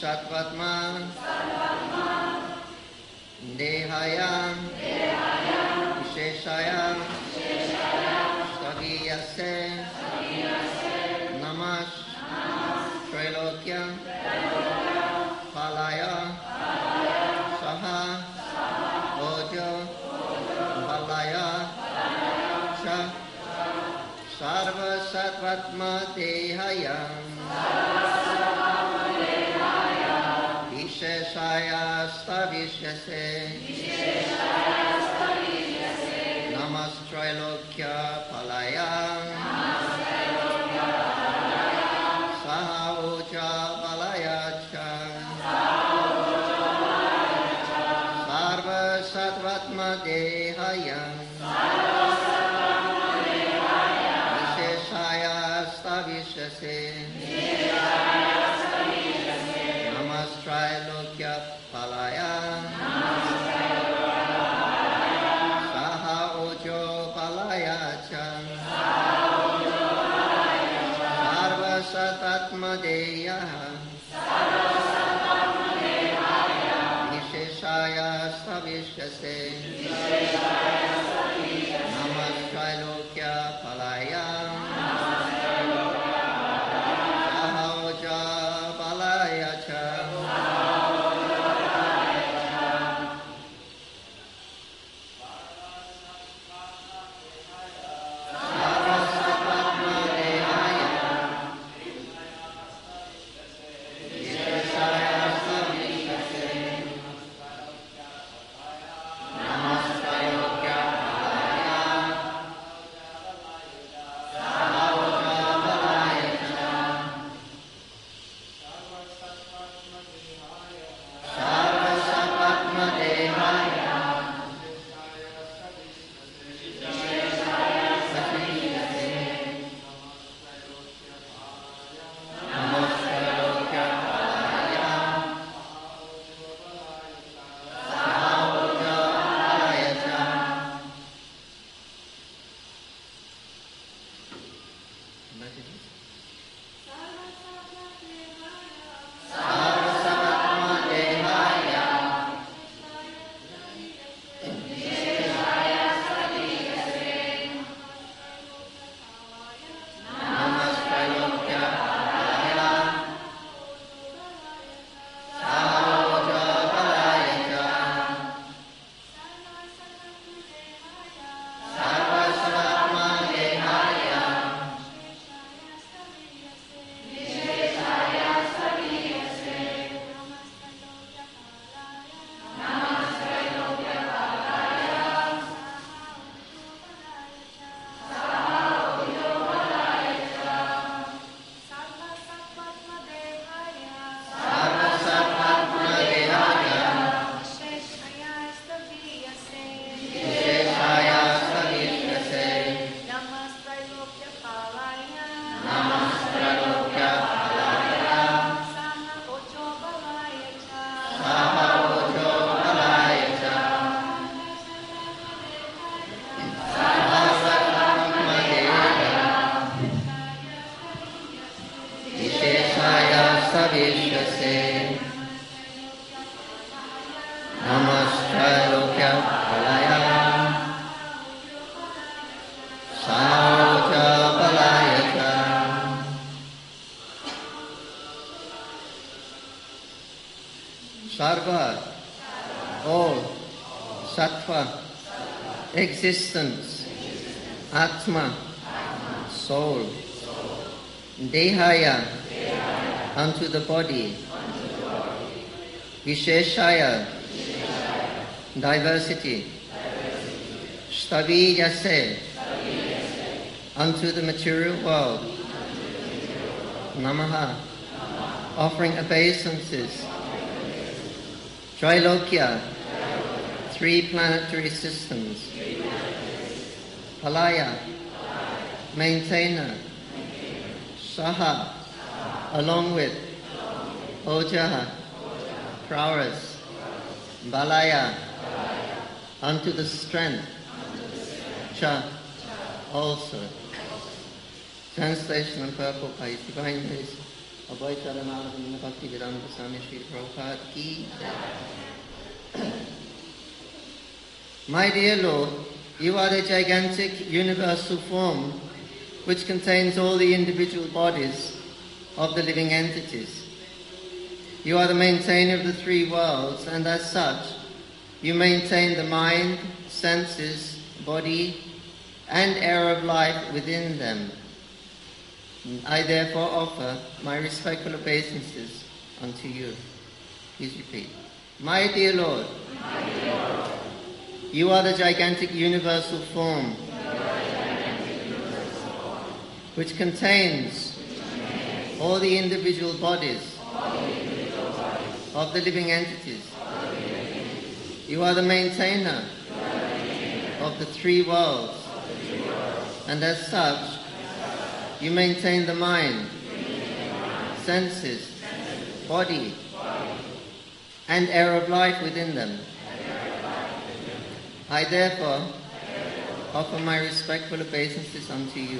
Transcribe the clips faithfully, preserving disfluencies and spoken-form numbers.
Sattvatma Dehaya Visheshaya Staviyase Namas Trailokya Palaya Saha Ojo Palaya Cha Sarva Sattvatma Dehaya Visheshaya Stavishase Namas Trailokya Palaya Saha Uja Palaya Cha Sarva Sattvatma Dehaya Visheshaya Stavishase Namas Trailokya Palaya Saha Ujo Palaya Cha Sarva Sattvatma Deya Visheshaya Stavishase Namas Trailokya Palaya Saha Ujo Palaya Cha Sarva, all, Sattva, existence, Atma, soul, Dehaya, unto the body, Visheshaya, diversity, Staviyase, unto the material world, Namaha, offering obeisances, Trilokya, three planetary systems, Palaya, maintainer, Saha, along with, Ojaha, prowess, Balaya, unto the strength, Cha, also. Translation of purple page, Divine Grace. Abhay Charanarvinda Bhakti Vedanta Swami Sri Prabhupada ki jai. My dear Lord, you are the gigantic universal form which contains all the individual bodies of the living entities. You are the maintainer of the three worlds, and as such, you maintain the mind, senses, body, and air of life within them. I therefore offer my respectful obeisances unto you. Please repeat. My dear Lord, my dear Lord, you are the gigantic universal form, which contains all the individual bodies of the living entities. You are the maintainer of the three worlds, and as such, you maintain the mind, senses, body, and air of life within them. I therefore offer my respectful obeisances unto you.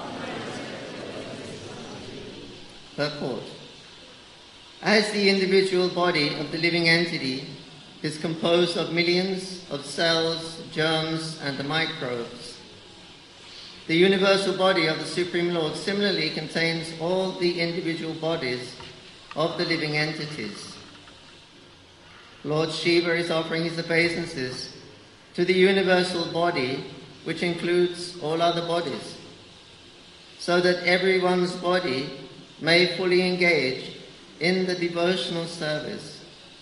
Purport. As the individual body of the living entity is composed of millions of cells, germs, and microbes, the universal body of the Supreme Lord similarly contains all the individual bodies of the living entities. Lord Shiva is offering his obeisances to the universal body, which includes all other bodies, so that everyone's body may fully engage in the devotional service.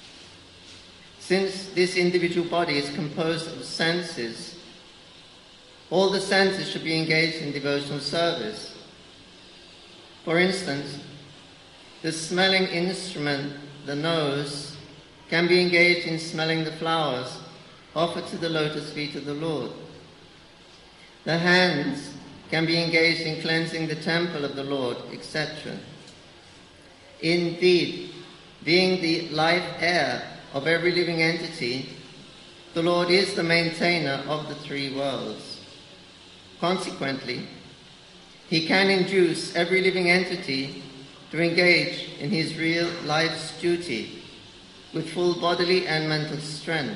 Since this individual body is composed of senses, all the senses should be engaged in devotional service. For instance, the smelling instrument, the nose, can be engaged in smelling the flowers offered to the lotus feet of the Lord. The hands can be engaged in cleansing the temple of the Lord, et cetera. Indeed, being the life air of every living entity, the Lord is the maintainer of the three worlds. Consequently, he can induce every living entity to engage in his real life's duty with full bodily and mental strength.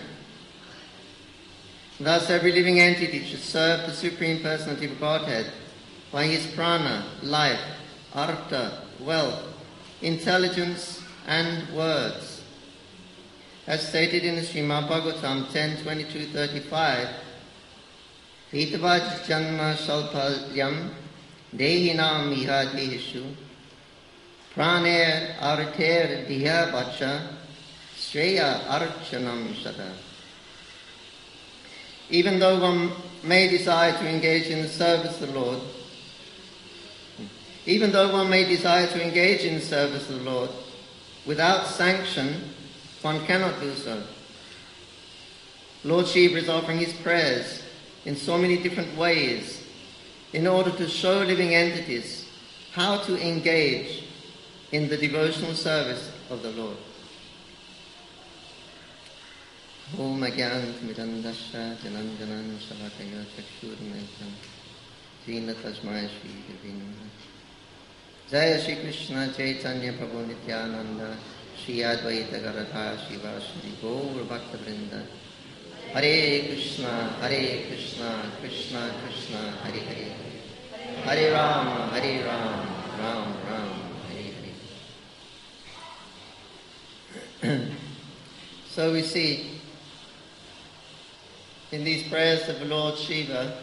Thus, every living entity should serve the Supreme Personality of Godhead by his prana, life, artha, wealth, intelligence, and words. As stated in the Srimad Bhagavatam ten twenty-two thirty-five, Hitavaj janma salpalyam dehinam iha dehishu praner arter diha bacha shreya archanam sada. Even though one may desire to engage in the service of the Lord, even though one may desire to engage in the service of the Lord, without sanction, one cannot do so. Lord Shiva is offering his prayers in so many different ways in order to show living entities how to engage in the devotional service of the Lord. Om Agyanatmirandasya Jananjanan Shalakaya Chakshurmentam Jina Tasmaya Shri Devinam Jaya Shri Krishna Chaitanya Prabhu Nityananda Shri Advaita Garadha Shiva Shri Gaur Bhakta Vrinda Hare Krishna Hare Krishna Krishna Krishna Hare Hare Hare Rama Hare Rama Ram Ram Hare Hare. So we see in these prayers of the Lord Shiva,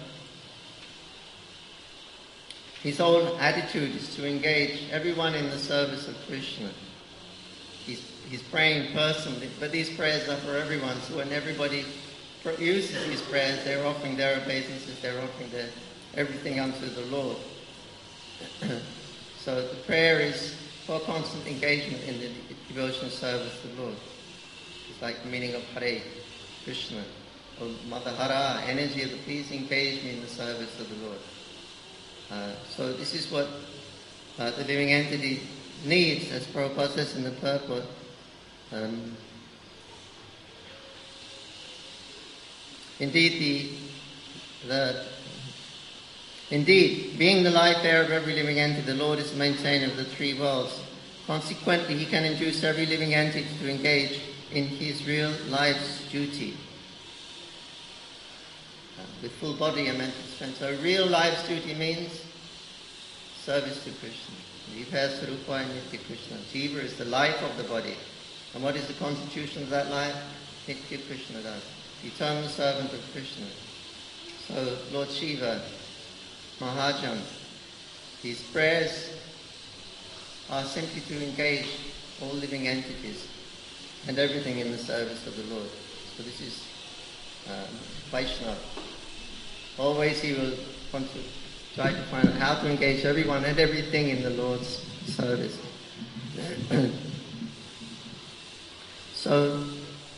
his whole attitude is to engage everyone in the service of Krishna. He's, he's praying personally, but these prayers are for everyone. So when everybody uses these prayers, they're offering their obeisances, they're offering their everything unto the Lord. So the prayer is for constant engagement in the devotional service of the Lord. It's like the meaning of Hare Krishna. Or Mother Hara, energy of the please engage me in the service of the Lord. Uh, so this is what uh, the living entity needs, as Prabhupada says in the purport. Um, indeed, the, the indeed, being the life air of every living entity, the Lord is the maintainer of the three worlds. Consequently, he can induce every living entity to engage in his real life's duty. Uh, with full body and mental strength. So real life's duty means service to Krishna. Jiva Sarupaya Nitya Krishna. Jiva is the life of the body. And what is the constitution of that life? Nitya Krishna Das, the eternal servant of Krishna. So Lord Shiva, Mahajan, his prayers are simply to engage all living entities and everything in the service of the Lord. So this is uh, Vaishnava. Always he will want to try to find out how to engage everyone and everything in the Lord's service. So,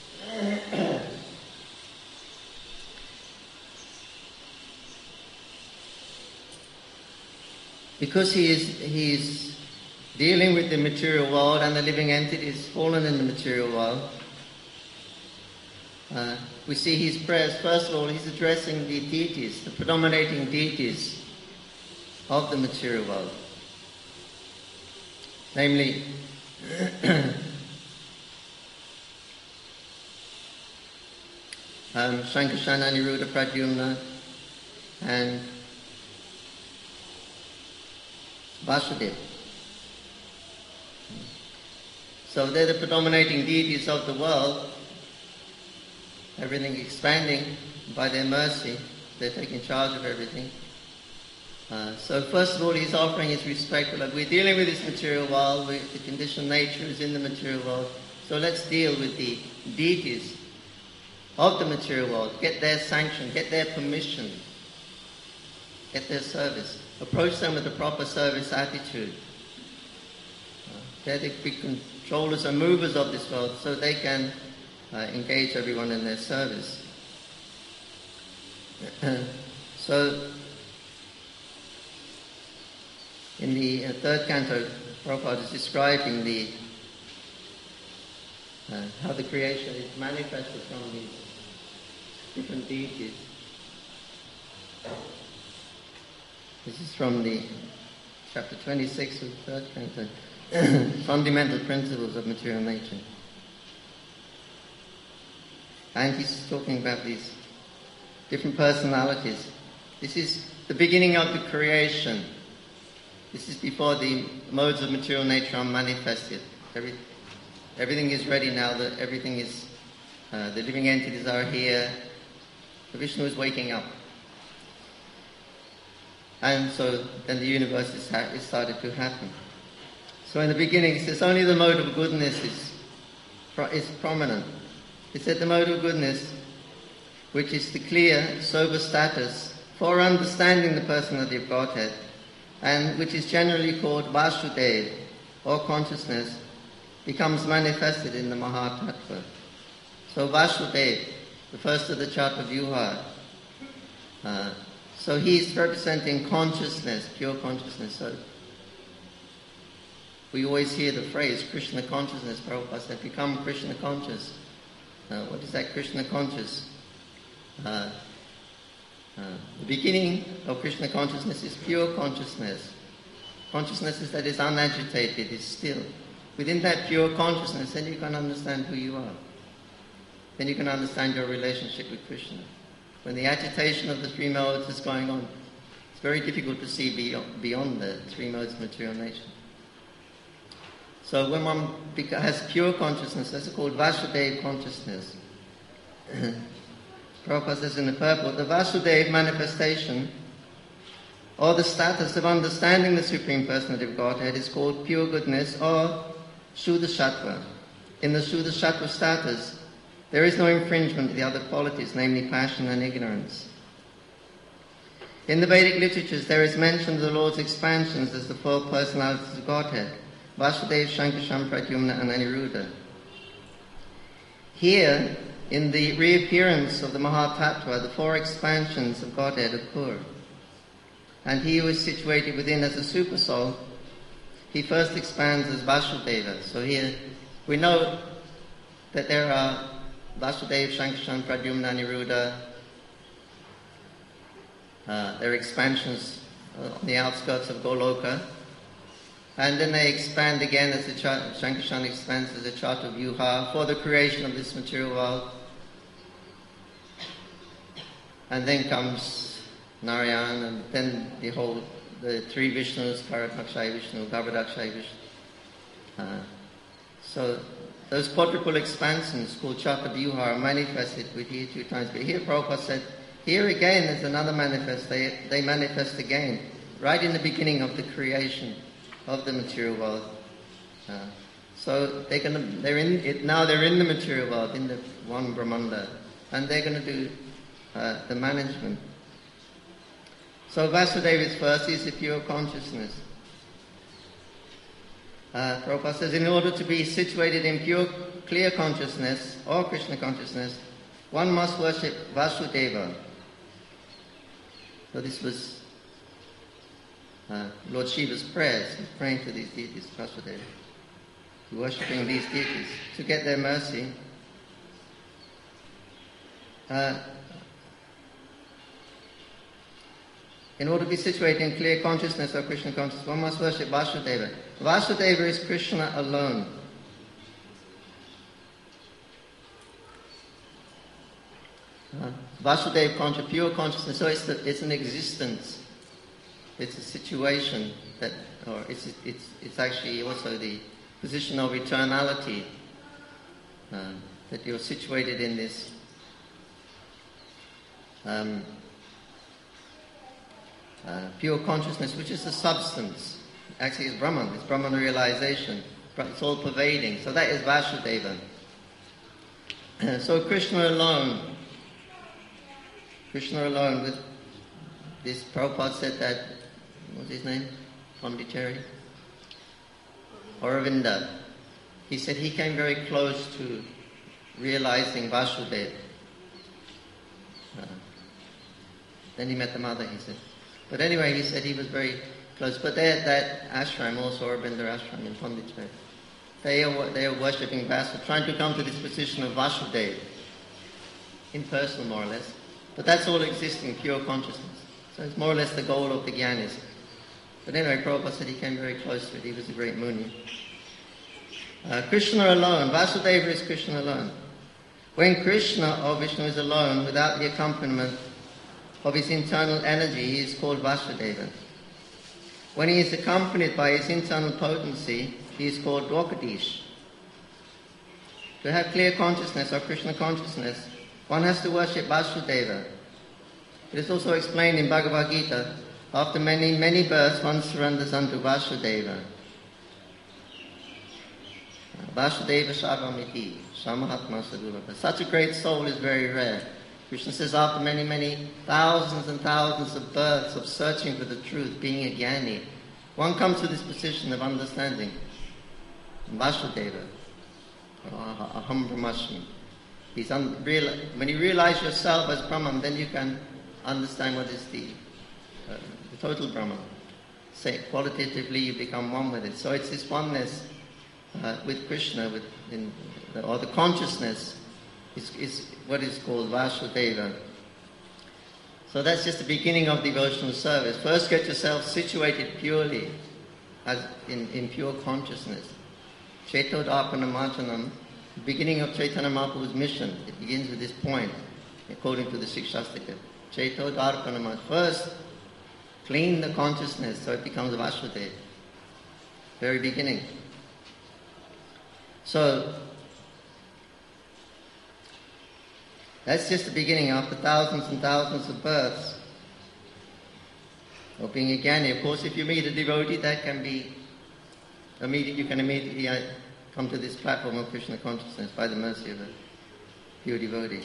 because he is he is dealing with the material world and the living entities fallen in the material world, uh, we see his prayers. First of all, he's addressing the deities, the predominating deities of the material world. Namely, um, Shankarsana, Aniruddha, Pradyumna, and Vasudeva. So they're the predominating deities of the world, everything expanding by their mercy. They're taking charge of everything. Uh, so first of all, he's offering his respect. Like, we're dealing with this material world, we, the conditioned nature is in the material world, so let's deal with the deities of the material world, get their sanction, get their permission, get their service. Approach them with a proper service attitude. Uh, they're the big controllers and movers of this world, so they can uh, engage everyone in their service. So, in the uh, third canto, Prabhupada is describing the uh, how the creation is manifested from these different deities. This is from the chapter twenty-six of the third canto, Fundamental Principles of Material Nature. And he's talking about these different personalities. This is the beginning of the creation. This is before the modes of material nature are manifested. Every, everything is ready now. That everything is, uh, the living entities are here. The Vishnu is waking up. And so then the universe is, ha- is started to happen. So in the beginning it says only the mode of goodness is, pro- is prominent. It said the mode of goodness, which is the clear, sober status for understanding the personality of Godhead, and which is generally called Vasudeva, or consciousness, becomes manifested in the Mahatattva. So Vasudeva, the first of the Chatuvyuha, uh, so he's representing consciousness, pure consciousness. So we always hear the phrase Krishna consciousness. Prabhupada said, become Krishna conscious. Uh, what is that Krishna conscious? Uh, Uh, the beginning of Krishna consciousness is pure consciousness. Consciousness is that is unagitated, is still. Within that pure consciousness, then you can understand who you are. Then you can understand your relationship with Krishna. When the agitation of the three modes is going on, it's very difficult to see beyond, beyond the three modes of material nature. So when one has pure consciousness, that's called Vasudeva consciousness. Prabhupada says in the purport, the Vasudeva manifestation, or the status of understanding the Supreme Personality of Godhead, is called pure goodness or Shuddha Sattva. In the Shuddha Sattva status, there is no infringement of the other qualities, namely passion and ignorance. In the Vedic literatures, there is mention of the Lord's expansions as the four personalities of Godhead, Vasudeva, Shankarsana, Pradyumna, and Aniruddha. Here, in the reappearance of the Mahatattva, the four expansions of Godhead occur. And he who is situated within as a supersoul, he first expands as Vasudeva. So here we know that there are Vasudeva, Shankarsana, Pradyumna, Aniruddha. Uh, there are expansions uh, on the outskirts of Goloka. And then they expand again as the Shankarshan expands as a Chatra Vyuha for the creation of this material world. And then comes Narayan, and then the whole, the three Vishnus, Karatmakshay Vishnu, Garbhodakshay Vishnu. Uh, so those quadruple expansions called Chatra Vyuha are manifested with here two times. But here Prabhupada said, here again there's another manifest. They, they manifest again, right in the beginning of the creation of the material world. Uh, so they're gonna, they're in it now. They're in the material world, in the one Brahmanda, and they're going to do uh, the management. So Vasudeva is first. Is the pure consciousness. Uh, Prabhupada says, in order to be situated in pure, clear consciousness or Krishna consciousness, one must worship Vasudeva. So this was Uh, Lord Shiva's prayers. He's praying to these deities, Vasudeva, worshipping these deities to get their mercy. Uh, in order to be situated in clear consciousness or Krishna consciousness, one must worship Vasudeva. Vasudeva is Krishna alone. Uh, Vasudeva conscious, pure consciousness. So it's, the, it's an existence. It's a situation that, or it's it's it's actually also the position of eternality, uh, that you're situated in this um, uh, pure consciousness, which is the substance. Actually, it's Brahman. It's Brahman realization. It's all pervading. So that is Vasudeva. So Krishna alone, Krishna alone. With this, Prabhupada said that. What's his name? Pondicherry? Aurobindo. He said he came very close to realizing Vasudeva. Uh, then he met the mother, he said. But anyway, he said he was very close. But they're at that ashram, also Aurobindo ashram in Pondicherry. They are, they are worshipping Vasudeva, trying to come to this position of Vasudeva. Impersonal, more or less. But that's all existing, pure consciousness. So it's more or less the goal of the Gyanis. But anyway, Prabhupada said he came very close to it. He was a great Muni. Uh, Krishna alone. Vasudeva is Krishna alone. When Krishna or Vishnu is alone, without the accompaniment of his internal energy, he is called Vasudeva. When he is accompanied by his internal potency, he is called Dwakadish. To have clear consciousness or Krishna consciousness, one has to worship Vasudeva. It is also explained in Bhagavad Gita, after many, many births, one surrenders unto Vasudeva. Vasudeva Sarvamiti, Samahatma Sadurabha. Such a great soul is very rare. Krishna says after many, many thousands and thousands of births of searching for the truth, being a jnani, one comes to this position of understanding. Vasudeva, Aham Brahmasmi. He's un- real, when you realize yourself as Brahman, then you can understand what is the, uh, the total Brahman. Say qualitatively, you become one with it. So it's this oneness uh, with Krishna, with in, or the consciousness is, is what is called Vasudeva. So that's just the beginning of devotional service. First, get yourself situated purely, as in, in pure consciousness. Chetod Arpana Marjanam. The beginning of Chaitanya Mahaprabhu's mission, it begins with this point, according to the Sikshastika. Chaitod Arpana Marjanam. First, clean the consciousness so it becomes Vasudeva. Very beginning. So, that's just the beginning after thousands and thousands of births of being a jnani. Of course, if you meet a devotee, that can be immediate. You can immediately uh, come to this platform of Krishna consciousness by the mercy of a pure devotee,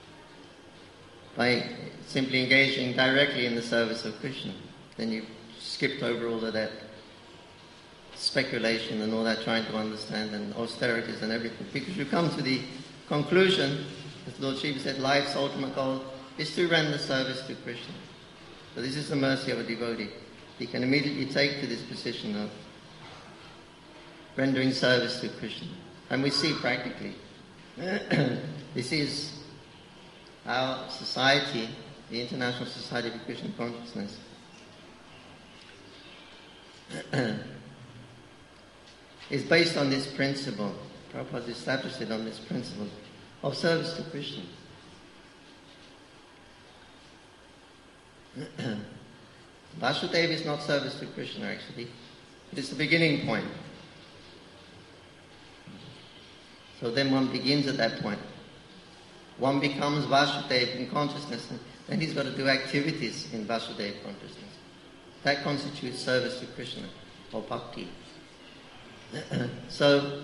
by simply engaging directly in the service of Krishna. Then you've skipped over all of that speculation and all that trying to understand and austerities and everything, because you come to the conclusion, as Lord Shiva said, life's ultimate goal is to render service to Krishna. So this is the mercy of a devotee. He can immediately take to this position of rendering service to Krishna. And we see practically, this is our society, the International Society for Krishna Consciousness. is based on this principle. Prabhupada established it on this principle of service to Krishna. Vasudeva is not service to Krishna, actually. It is the beginning point. So then one begins at that point. One becomes Vasudeva in consciousness, and then he's got to do activities in Vasudeva consciousness. That constitutes service to Krishna, or bhakti. So,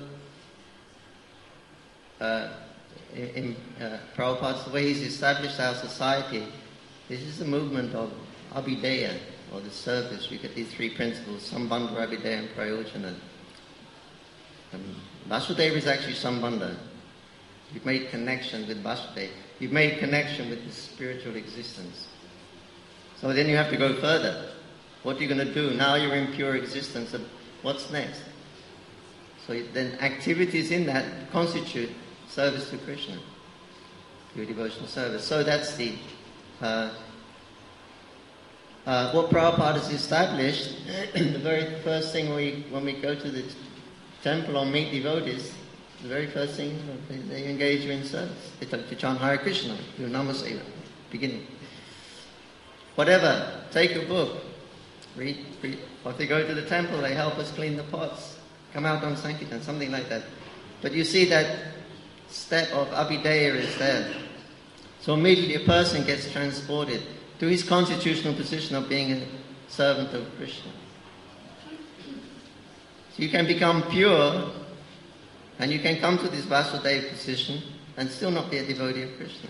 uh, in, in uh, Prabhupada's, the way he's established our society, this is the movement of Abhideya, or the service. We get these three principles: Sambandha, Abhideya, and Prayojana. Um, Vasudeva is actually Sambandha. You've made connection with Vasudeva. You've made connection with the spiritual existence. So then you have to go further. What are you going to do? Now you're in pure existence. What's next? So then activities in that constitute service to Krishna, pure devotional service. So that's the uh, uh, what Prabhupada has established. The very first thing we, when we go to the temple or meet devotees, the very first thing they, they engage you in service. They talk to chant Hare Krishna, do Namaseva, beginning. Whatever, take a book, read, read. Or if they go to the temple, they help us clean the pots, come out on Sankirtan, something like that. But you see that step of Abhideya is there. So immediately a person gets transported to his constitutional position of being a servant of Krishna. So you can become pure, and you can come to this Vasudeva position and still not be a devotee of Krishna.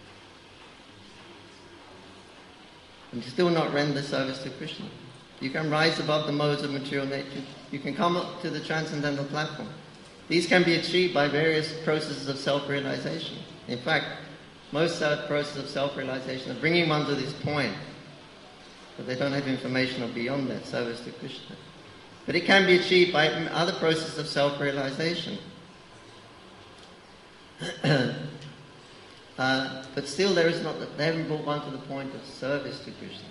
And still not render service to Krishna. You can rise above the modes of material nature. You can come up to the transcendental platform. These can be achieved by various processes of self-realization. In fact, most processes of self-realization are bringing one to this point, but they don't have information or beyond that, service to Krishna. But it can be achieved by other processes of self-realization. uh, but still, there is not. They haven't brought one to the point of service to Krishna.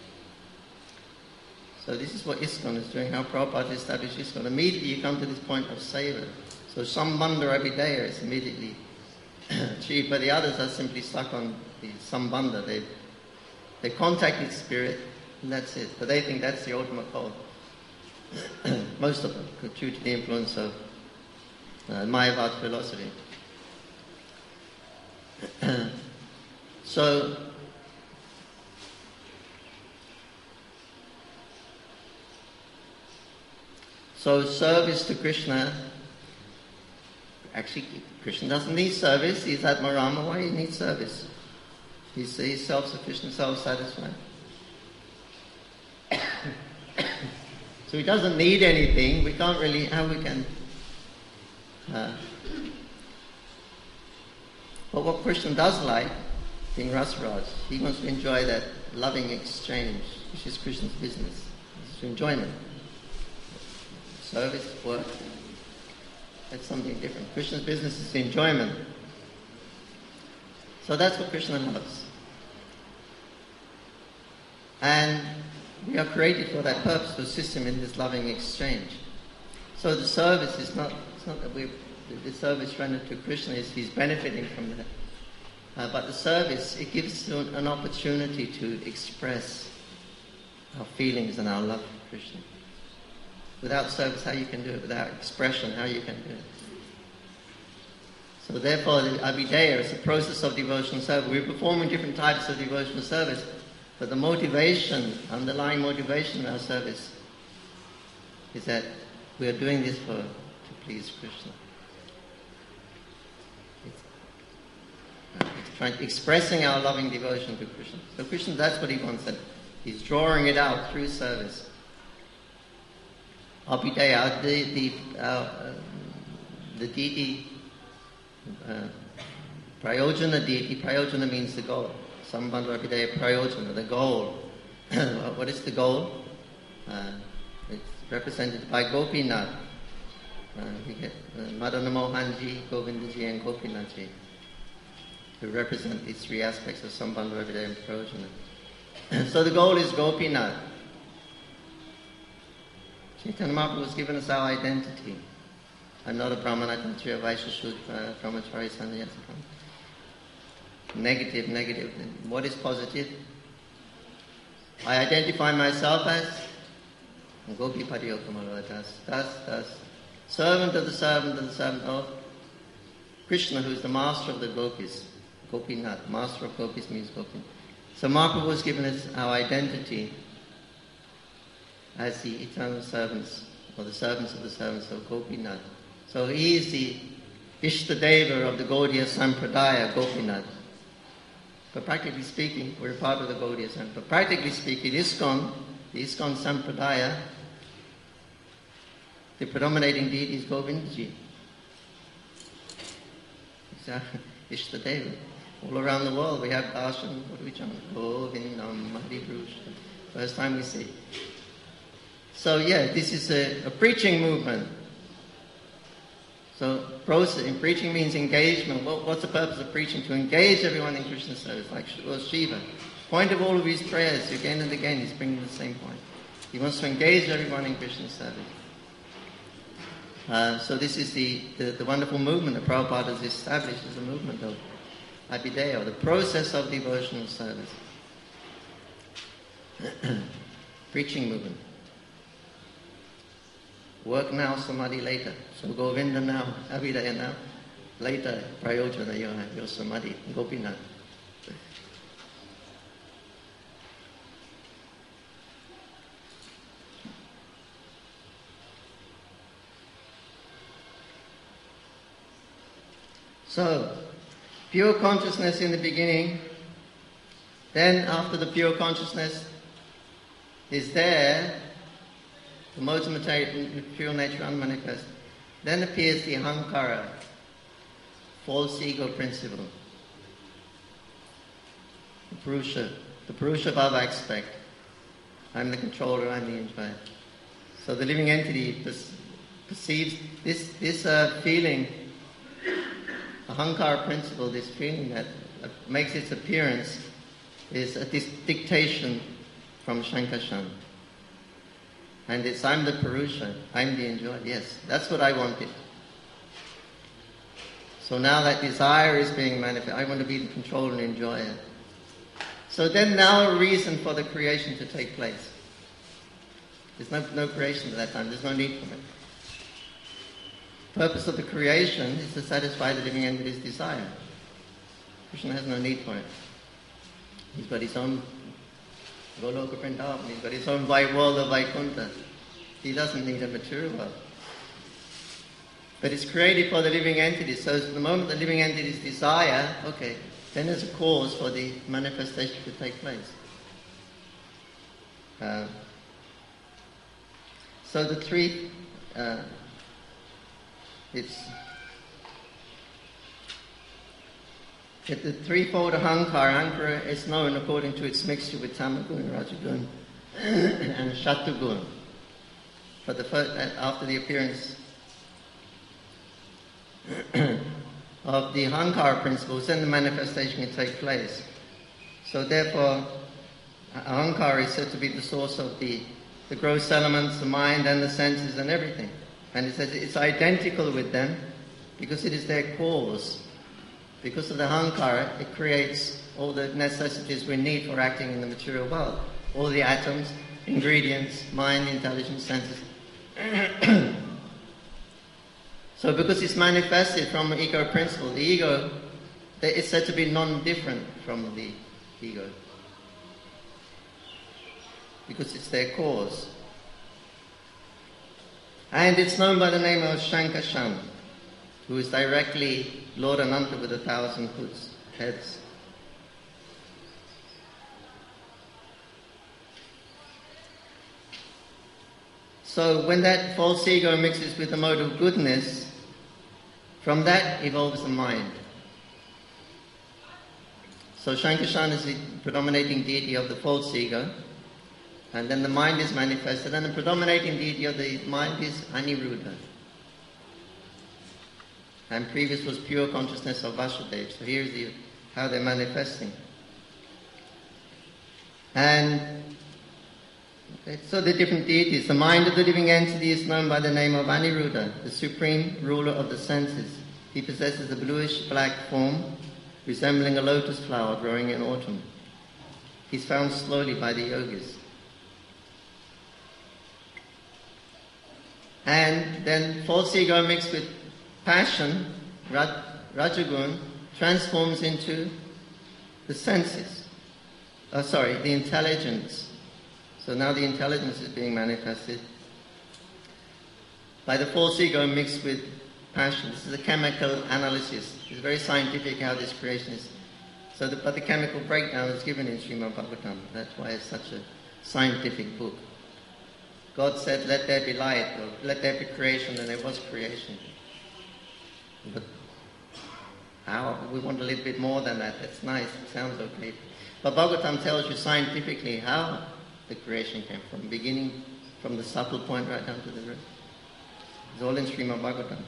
So this is what ISKCON is doing. How Prabhupada established ISKCON. Immediately, you come to this point of seva. So Sambandha Abhideya is immediately achieved, but the others are simply stuck on the Sambandha. They they contacted spirit, and that's it. But they think that's the ultimate goal. Most of them, due to the influence of uh, Mayavad philosophy. so, so service to Krishna. Actually, Krishna doesn't need service. He's Atmarama. Why he needs service? He's, he's self-sufficient, self-satisfied. So he doesn't need anything. We can't really, how we can... Uh, but what Krishna does like, being Rasaraj, he wants to enjoy that loving exchange, which is Krishna's business. It's enjoyment. Service, work, that's something different. Krishna's business is enjoyment. So that's what Krishna loves. And we are created for that purpose, to assist him in this loving exchange. So the service is not, it's not that we're, the service rendered to Krishna is he's benefiting from that. Uh, but the service, it gives us an opportunity to express our feelings and our love for Krishna. Without service, how you can do it? Without expression, how you can do it? So therefore, the Abhideya is a process of devotional service. We're performing different types of devotional service, but the motivation, underlying motivation of our service is that we are doing this for to please Krishna. It's, uh, it's trying, expressing our loving devotion to Krishna. So Krishna, that's what he wants. That he's drawing it out through service. Abhideya, the the uh, uh, the deity, uh, Prayojana deity. Prayojana means the goal. Sambandha Abhideya Prayojana, the goal. What is the goal? Uh, it's represented by Gopinath. Uh, we get uh, Madana Mohanji, Govindaji, and Gopinathji, who represent these three aspects of Sambandha Abhideya and Prayojana. So the goal is Gopinath. Chaitanya Mahaprabhu has given us our identity. I'm not a Brahmana, Kshatriya, Vaishya, Shudra, Brahmachari, Sannyasi. Negative, negative. What is positive? I identify myself as Gopi Pariyokamala, das, das, das. Servant of the servant of the servant of Krishna, who is the master of the gopis. Gopinath, master of gopis means Gopi. So Mahaprabhu has given us our identity as the eternal servants, or the servants of the servants of Gopinath. So he is the Ishtadeva of the Gaudiya Sampradaya, Gopinath. But practically speaking, we're a part of the Gaudiya Sampradaya. But practically speaking, ISKCON, the ISKCON Sampradaya, the predominating deity is Govindaji. Exactly. Ishtadeva. All around the world we have darshan. What do we chant? Govindam Mahadivrusha. First time we see. So yeah, this is a, a preaching movement. So process in preaching means engagement. What, what's the purpose of preaching? To engage everyone in Krishna's service, like well, Shiva. Point of all of his prayers, again and again, he's bringing the same point. He wants to engage everyone in Krishna's service. Uh, so this is the, the, the wonderful movement that Prabhupada has established as a movement of Abhideya, the process of devotional service. Preaching movement. Work now, samadhi later. So Govinda now, Abhideya now, later prayojana, your, your samadhi, Gopinath. So, pure consciousness in the beginning, then after the pure consciousness is there, the modes of material, pure nature unmanifest, then appears the ahankara, false ego principle, the purusha, the purusha bhava aspect. I'm the controller, I'm the enjoyer. So the living entity perceives this, this uh, feeling, ahankara principle, this feeling that makes its appearance, is a dis- dictation from Shankarshan. And it's, I'm the Purusha, I'm the enjoyer. Yes, that's what I wanted. So now that desire is being manifested, I want to be the controller and enjoyer. So then now a reason for the creation to take place. There's no, no creation at that time, there's no need for it. The purpose of the creation is to satisfy the living entity's desire. Krishna has no need for it. He's got his own Goloka Vrindavan, he's got his own white world of Vaikuntha. He doesn't need a material world. But it's created for the living entity, so the moment the living entity's desire, okay, then there's a cause for the manifestation to take place. Uh, so the three, uh, it's That the threefold ahankara, ahankara is known according to its mixture with tamagun, rajagun, and shatugun. But the first, after the appearance of the ahankara principles, then the manifestation can take place. So therefore, ahankara is said to be the source of the, the gross elements, the mind and the senses and everything. And it says it's identical with them because it is their cause. Because of the ahankara, it creates all the necessities we need for acting in the material world. All the atoms, ingredients, mind, intelligence, senses. So because it's manifested from the ego principle, the ego, it's said to be non-different from the ego. Because it's their cause. And it's known by the name of Shankarshan, who is directly Lord Ananta with a thousand hoods, heads. So when that false ego mixes with the mode of goodness, from that evolves the mind. So Shankarshan is the predominating deity of the false ego, and then the mind is manifested, and the predominating deity of the mind is Aniruddha. And previous was pure consciousness of Vasudeva. So here's the, how they're manifesting. And So the different deities. The mind of the living entity is known by the name of Aniruddha, the supreme ruler of the senses. He possesses a bluish-black form, resembling a lotus flower growing in autumn. He's found slowly by the yogis. And then false ego mixed with passion, raj, rajagun, transforms into the senses. Oh, sorry, the intelligence. So now the intelligence is being manifested by the false ego mixed with passion. This is a chemical analysis. It's very scientific how this creation is. So the, but the chemical breakdown is given in Srimad Bhagavatam. That's why it's such a scientific book. God said, let there be light, or let there be creation, and there was creation. But how? We want a little bit more than that. That's nice. It sounds okay. But Bhagavatam tells you scientifically how the creation came from, beginning from the subtle point right down to the root. It's all in Srimad Bhagavatam.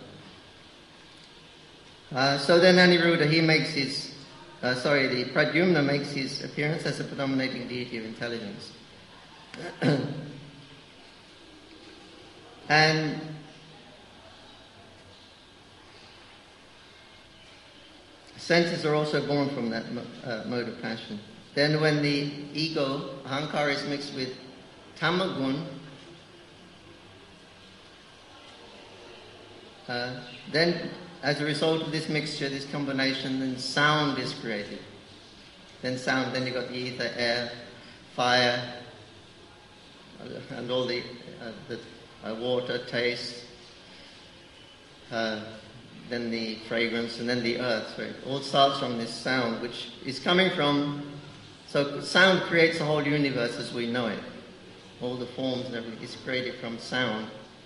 Uh, so then Aniruddha, he makes his, uh, sorry, the Pradyumna makes his appearance as a predominating deity of intelligence. And senses are also born from that uh, mode of passion. Then when the ego, ahankara, is mixed with tamagun, uh, then as a result of this mixture, this combination, then sound is created. Then sound, then you've got the ether, air, fire, and all the, uh, the uh, water, taste, uh, then the fragrance, and then the earth. So it all starts from this sound, which is coming from... So sound creates the whole universe as we know it. All the forms and everything is created from sound.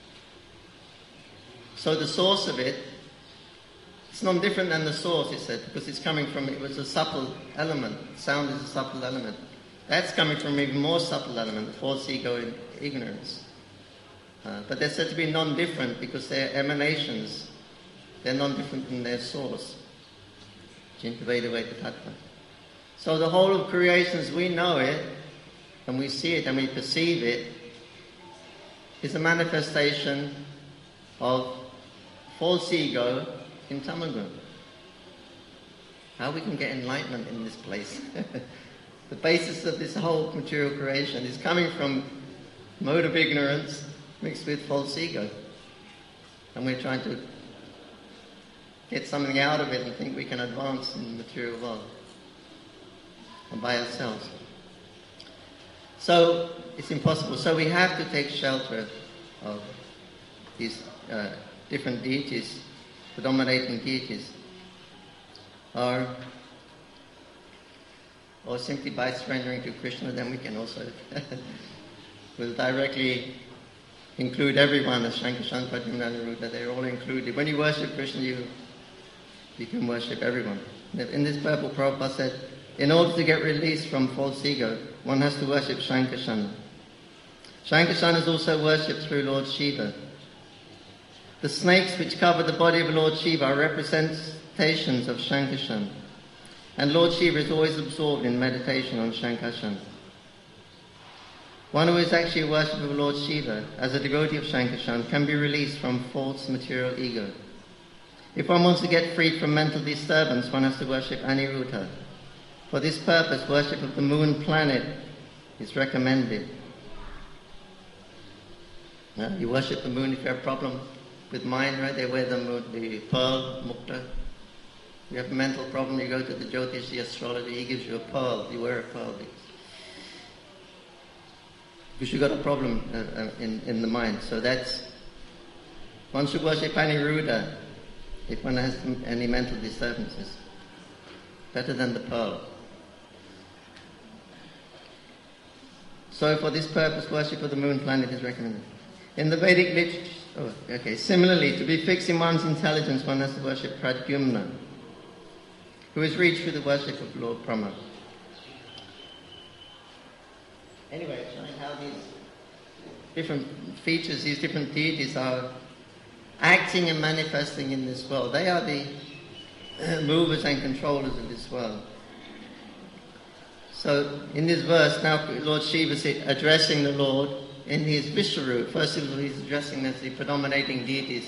So the source of it, it's not different than the source, it said, because it's coming from, it was a subtle element. Sound is a subtle element. That's coming from an even more subtle element, the false ego in ignorance. Uh, but they're said to be non-different because they're emanations. They're non-different from their source. Jintaveda Tattva. So the whole of creation as we know it, and we see it and we perceive it, is a manifestation of false ego in Tamagun. How we can get enlightenment in this place. The basis of this whole material creation is coming from mode of ignorance mixed with false ego. And we're trying to get something out of it and think we can advance in the material world. And by ourselves. So it's impossible. So we have to take shelter of these uh, different deities, predominating deities, or or simply by surrendering to Krishna. Then we can also will directly include everyone as Shankarshan, Pradyumna, Aniruddha. They're all included. When you worship Krishna, you you can worship everyone. In this purple, Prabhupada said, in order to get released from false ego, one has to worship Shankarshan. Shankarshan is also worshipped through Lord Shiva. The snakes which cover the body of Lord Shiva are representations of Shankarshan. And Lord Shiva is always absorbed in meditation on Shankarshan. One who is actually a worshipper of Lord Shiva, as a devotee of Shankarshan, can be released from false material ego. If one wants to get free from mental disturbance, one has to worship Aniruddha. For this purpose, worship of the moon planet is recommended. Now, you worship the moon if you have a problem with mind, right? They wear the, moon, the pearl, mukta. You have a mental problem, you go to the Jyotish, the astrologer, he gives you a pearl. You wear a pearl. Because you've got a problem uh, in, in the mind. So that's... One should worship Aniruddha if one has any mental disturbances. Better than the pearl. So for this purpose, worship of the moon planet is recommended. In the Vedic literature, oh, okay. Similarly, to be fixed in one's intelligence, one has to worship Pradyumna, who is reached through the worship of Lord Brahma. Anyway, showing how these different features, these different deities are acting and manifesting in this world. They are the movers and controllers of this world. So in this verse, now Lord Shiva is addressing the Lord in his Vishwarup. First of all, he's addressing as the predominating deities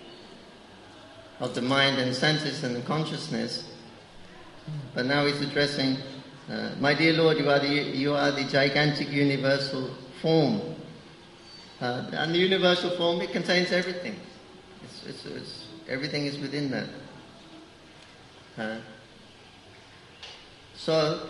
of the mind and senses and the consciousness. But now he's addressing, uh, my dear Lord, you are the, you are the gigantic universal form. Uh, and the universal form, it contains everything. It's, it's, it's, everything is within that. Uh, so,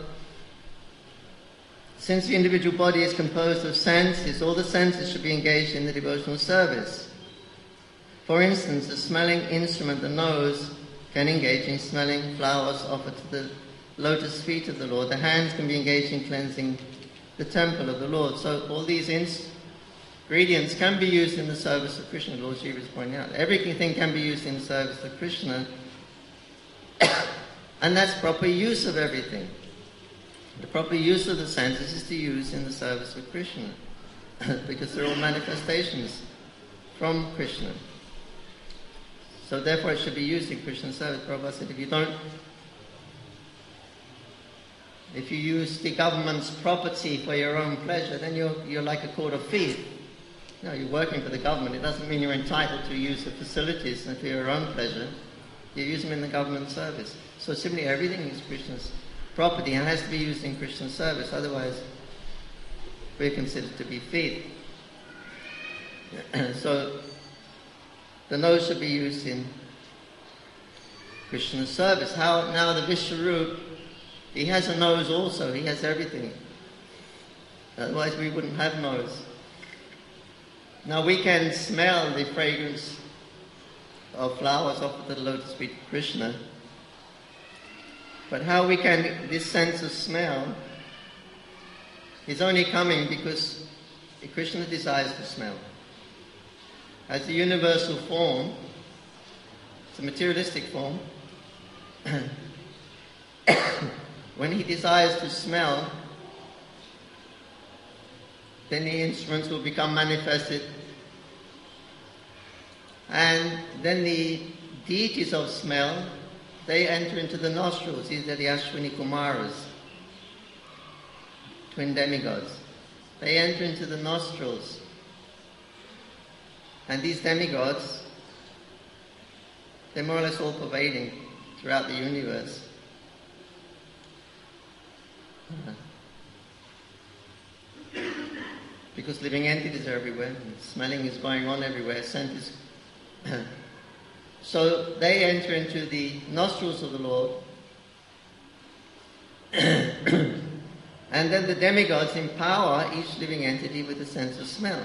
since the individual body is composed of senses, all the senses should be engaged in the devotional service. For instance, the smelling instrument, the nose, can engage in smelling flowers offered to the lotus feet of the Lord. The hands can be engaged in cleansing the temple of the Lord. So all these ingredients can be used in the service of Krishna. Lord Shiva is pointing out everything can be used in the service of Krishna, and that's proper use of everything. The proper use of the senses is to use in the service of Krishna, because they're all manifestations from Krishna. So therefore it should be used in Krishna's service. Prabhupada said, if you don't, if you use the government's property for your own pleasure, then you're, you're like a court of thief. No, you're working for the government. It doesn't mean you're entitled to use the facilities for your own pleasure. You use them in the government service. So simply everything is Krishna's property and has to be used in Krishna's service. Otherwise, we're considered to be thief. So the nose should be used in Krishna's service. How now the Vishwarup, he has a nose also. He has everything. Otherwise we wouldn't have nose. Now we can smell the fragrance of flowers offered to the lotus feet of Krishna. But how we can, this sense of smell is only coming because Krishna desires to smell. As the universal form, it's a materialistic form, when he desires to smell, then the instruments will become manifested, and then the deities of smell, they enter into the nostrils. These are the Ashwini Kumaras, twin demigods. They enter into the nostrils. And these demigods, they're more or less all pervading throughout the universe. Because living entities are everywhere, and smelling is going on everywhere, scent is... So they enter into the nostrils of the Lord, and then the demigods empower each living entity with a sense of smell.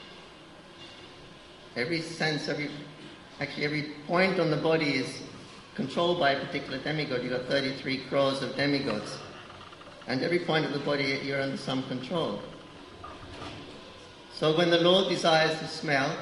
Every sense, every actually every point on the body is controlled by a particular demigod. You've got thirty-three crores of demigods, and every point of the body you're under some control. So when the Lord desires to smell,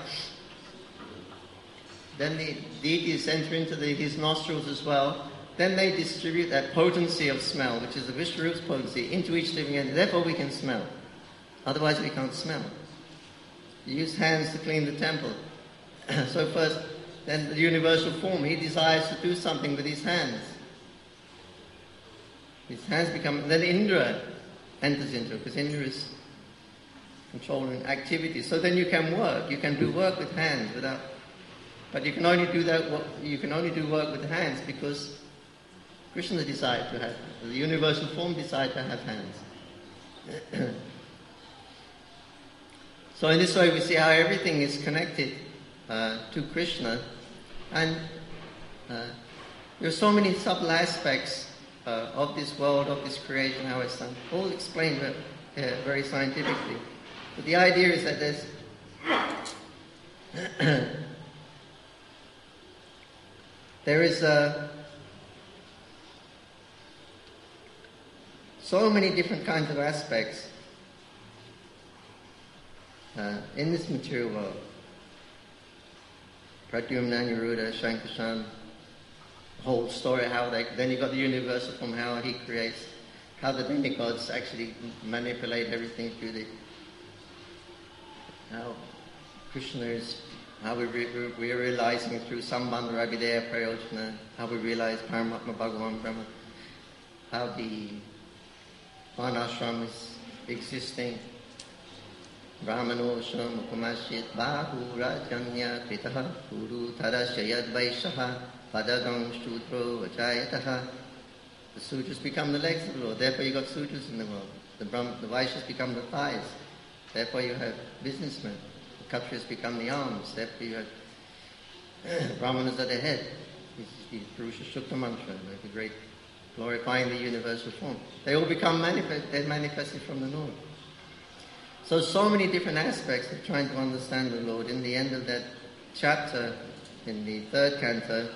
then the deities enter into the, his nostrils as well. Then they distribute that potency of smell, which is the Vishwarup's potency, into each living entity. Therefore we can smell. Otherwise we can't smell. You use hands to clean the temple. So first, then the universal form, he desires to do something with his hands. His hands become, then Indra enters into it, because Indra is controlling activities. So then you can work, you can do work with hands without, but you can only do that, you can only do work with hands because Krishna desired to have, the universal form desired to have hands. So in this way we see how everything is connected uh, to Krishna, and uh, there are so many subtle aspects uh, of this world, of this creation, how it's done, all explained uh, very scientifically. But the idea is that there's there is uh, so many different kinds of aspects Uh, in this material world. Pradyumna, Niruddha, Shankarshan, the whole story, how they, then you've got the universal from how he creates, how the demigods actually manipulate everything through the, how Krishna is, how we re, we are realizing through Sambandha Abhideya Prayojana, how we realize Paramatma Bhagavan Brahma, how the one ashram is existing. Brahmano Mukhamashit Bahu Rajanya Kritaha Guru Tarashayad Vaishaha Padagam Shudro Vajayataha. The sutras become the legs of the Lord, therefore you got sutras in the world. The, Brahm, the Vaishyas become the thighs, therefore you have businessmen. The Kshatriyas become the arms, therefore you have Brahmanas at the head. This is the Purusha Sukta mantra, like the great glorifying the universal form. They all become manifest, they're manifested from the Lord. So, so many different aspects of trying to understand the Lord. In the end of that chapter, in the third canto,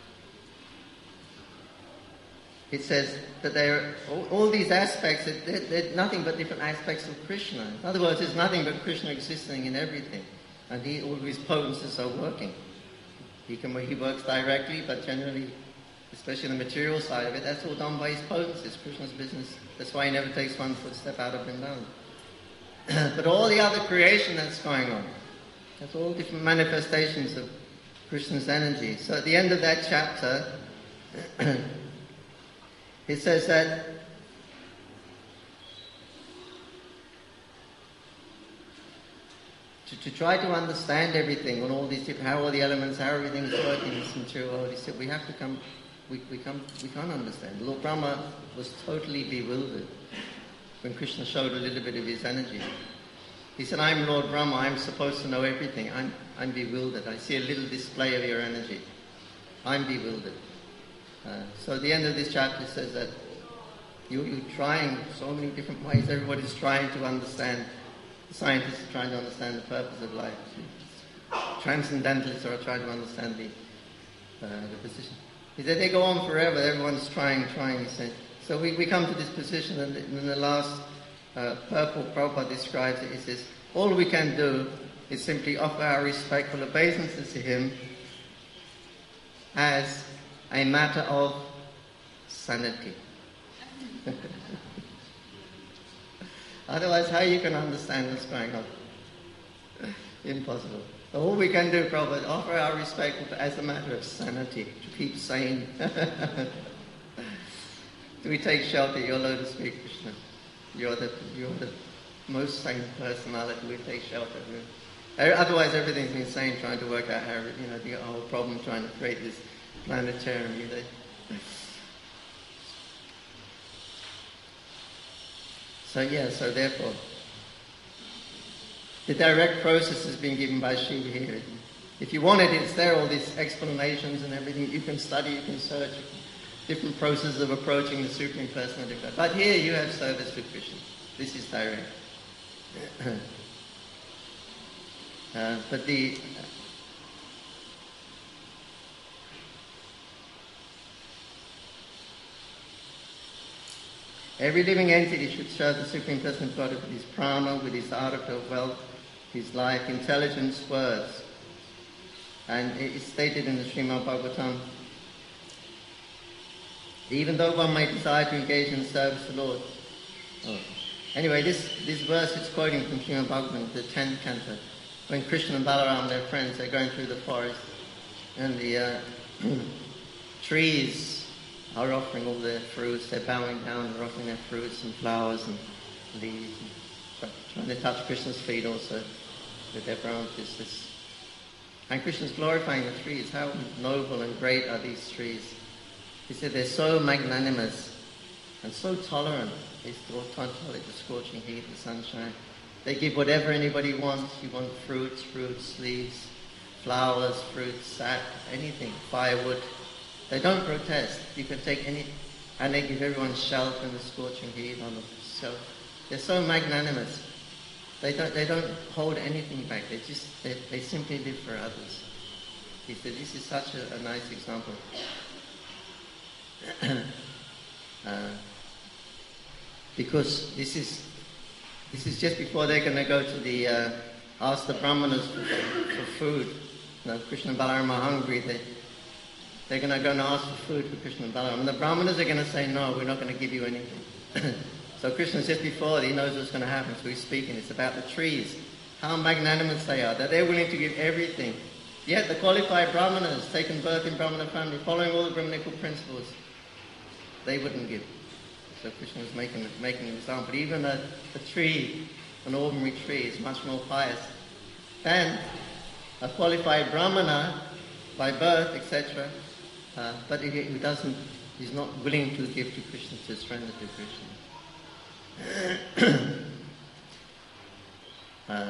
it says that there are all, all these aspects, they're, they're nothing but different aspects of Krishna. In other words, there's nothing but Krishna existing in everything. And he, all of his potencies are working. He, can, he works directly, but generally, especially the material side of it, that's all done by his potencies, Krishna's business. That's why he never takes one footstep out of Vrindavan. But all the other creation that's going on, that's all different manifestations of Krishna's energy. So at the end of that chapter, it says that to, to try to understand everything on all these different, how all the elements, how everything is working in this material world, he said we have to come, we, we, come, we can't understand. Lord Brahma was totally bewildered when Krishna showed a little bit of his energy. He said, I'm Lord Brahma, I'm supposed to know everything. I'm, I'm bewildered. I see a little display of your energy. I'm bewildered. Uh, so at the end of this chapter it says that you, you're trying so many different ways. Everybody's trying to understand. The scientists are trying to understand the purpose of life. Transcendentalists are trying to understand the, uh, the position. He said they go on forever. Everyone's trying, trying, he said. So we, we come to this position, and in the last uh, purple Prabhupada describes it. He says, all we can do is simply offer our respectful obeisances to him as a matter of sanity. Otherwise, how you can understand what's going on? Impossible. So all we can do, Prabhupada, is offer our respect as a matter of sanity, to keep sane. Do we take shelter? Your lotus feet, Krishna. You're the, you're the most sane personality. We take shelter. Otherwise, everything's insane trying to work out how, you know, the whole problem trying to create this planetarium. You know. So, yeah, so therefore, the direct process has been given by Shiva here. If you want it, it's there, all these explanations and everything. You can study, you can search. Different processes of approaching the Supreme Personality of God. But here you have service with Krishna. This is direct. uh, but the every living entity should serve the Supreme Personality of God with his prana, with his artha of wealth, his life, intelligence, words. And it is stated in the Srimad Bhagavatam, even though one may desire to engage in the service of the Lord. Oh. Anyway, this, this verse is quoting from Srimad Bhagavatam, the tenth canto. When Krishna and Balaram, their friends, they're going through the forest, and the uh, trees are offering all their fruits. They're bowing down, they're offering their fruits and flowers and leaves, and trying to touch Krishna's feet also with their branches. This. And Krishna's glorifying the trees. How noble and great are these trees. He said they're so magnanimous and so tolerant. They tolerate the scorching heat, the sunshine. They give whatever anybody wants. You want fruits, fruits, leaves, flowers, fruits, sap, anything, firewood. They don't protest. You can take any, and they give everyone shelter in the scorching heat on the shelf. They're so magnanimous. They don't, they don't hold anything back. They just, they, they simply live for others. He said, this is such a, a nice example. uh, because this is this is just before they're going to go to the uh, ask the Brahmanas for, for food. You know, Krishna and Balaram are hungry. They they're going to go and ask for food for Krishna and Balaram, and the Brahmanas are going to say, "No, we're not going to give you anything." So Krishna's just before he knows what's going to happen. So he's speaking. It's about the trees, how magnanimous they are, that they're willing to give everything. Yet the qualified Brahmanas, taken birth in Brahmana family, following all the Brahmanical principles, they wouldn't give. So Krishna was making, making an example. Even a, a tree, an ordinary tree, is much more pious than a qualified brahmana by birth, et cetera. Uh, but he, he doesn't, he's not willing to give to Krishna, to surrender to Krishna. uh,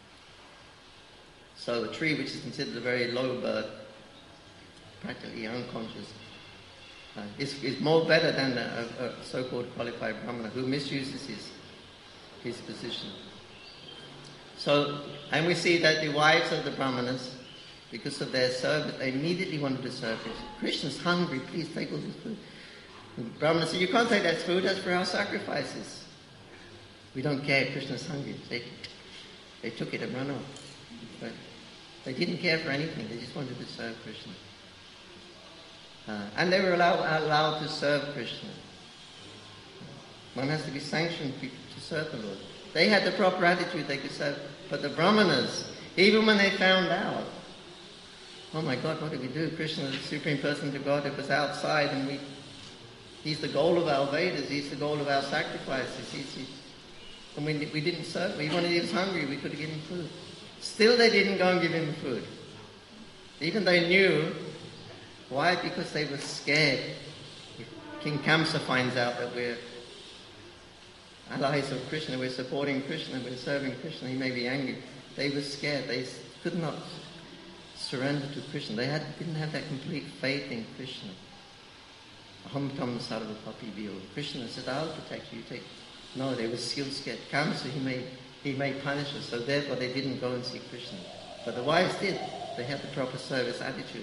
so a tree which is considered a very low birth, practically unconscious, uh, is, is more better than a, a so-called qualified brahmana who misuses his, his position. So, and we see that the wives of the brahmanas, because of their service, they immediately wanted to serve Krishna. Krishna's hungry, please take all this food. And the brahmana said, you can't take that food, that's for our sacrifices. We don't care, Krishna's hungry. They, they took it and ran off. But they didn't care for anything, they just wanted to serve Krishna. Uh, and they were allowed, allowed to serve Krishna. One has to be sanctioned to serve the Lord. They had the proper attitude, they could serve. But the brahmanas, even when they found out, oh my God, what did we do? Krishna, the Supreme Person of Godhead, was outside, and we, he's the goal of our Vedas, he's the goal of our sacrifices. He's, he, and we, we didn't serve, even when he was hungry, we could have given him food. Still they didn't go and give him food. Even they knew. Why? Because they were scared. If King Kamsa finds out that we're allies of Krishna, we're supporting Krishna, we're serving Krishna, he may be angry. They were scared. They could not surrender to Krishna. They had, didn't have that complete faith in Krishna. Aham tam sarva papibhyo. Krishna said, I'll protect you. Take. No, they were still scared. Kamsa, he may, he may punish us. So therefore they didn't go and see Krishna. But the wives did. They had the proper service attitude.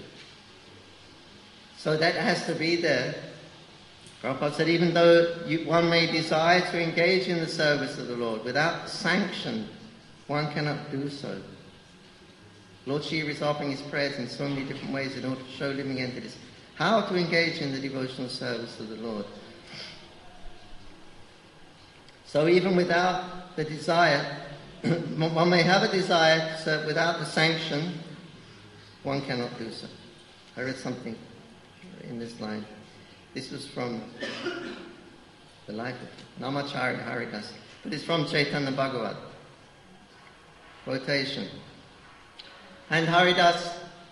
So that has to be there. Prabhupada said, even though you, one may desire to engage in the service of the Lord, without sanction, one cannot do so. Lord Shiva is offering his prayers in so many different ways in order to show living entities how to engage in the devotional service of the Lord. So even without the desire, one may have a desire to serve without the sanction, one cannot do so. I read something in this line. This was from the life of Namacharya Haridas, but it's from Chaitanya Bhagavat. Quotation. And Haridas,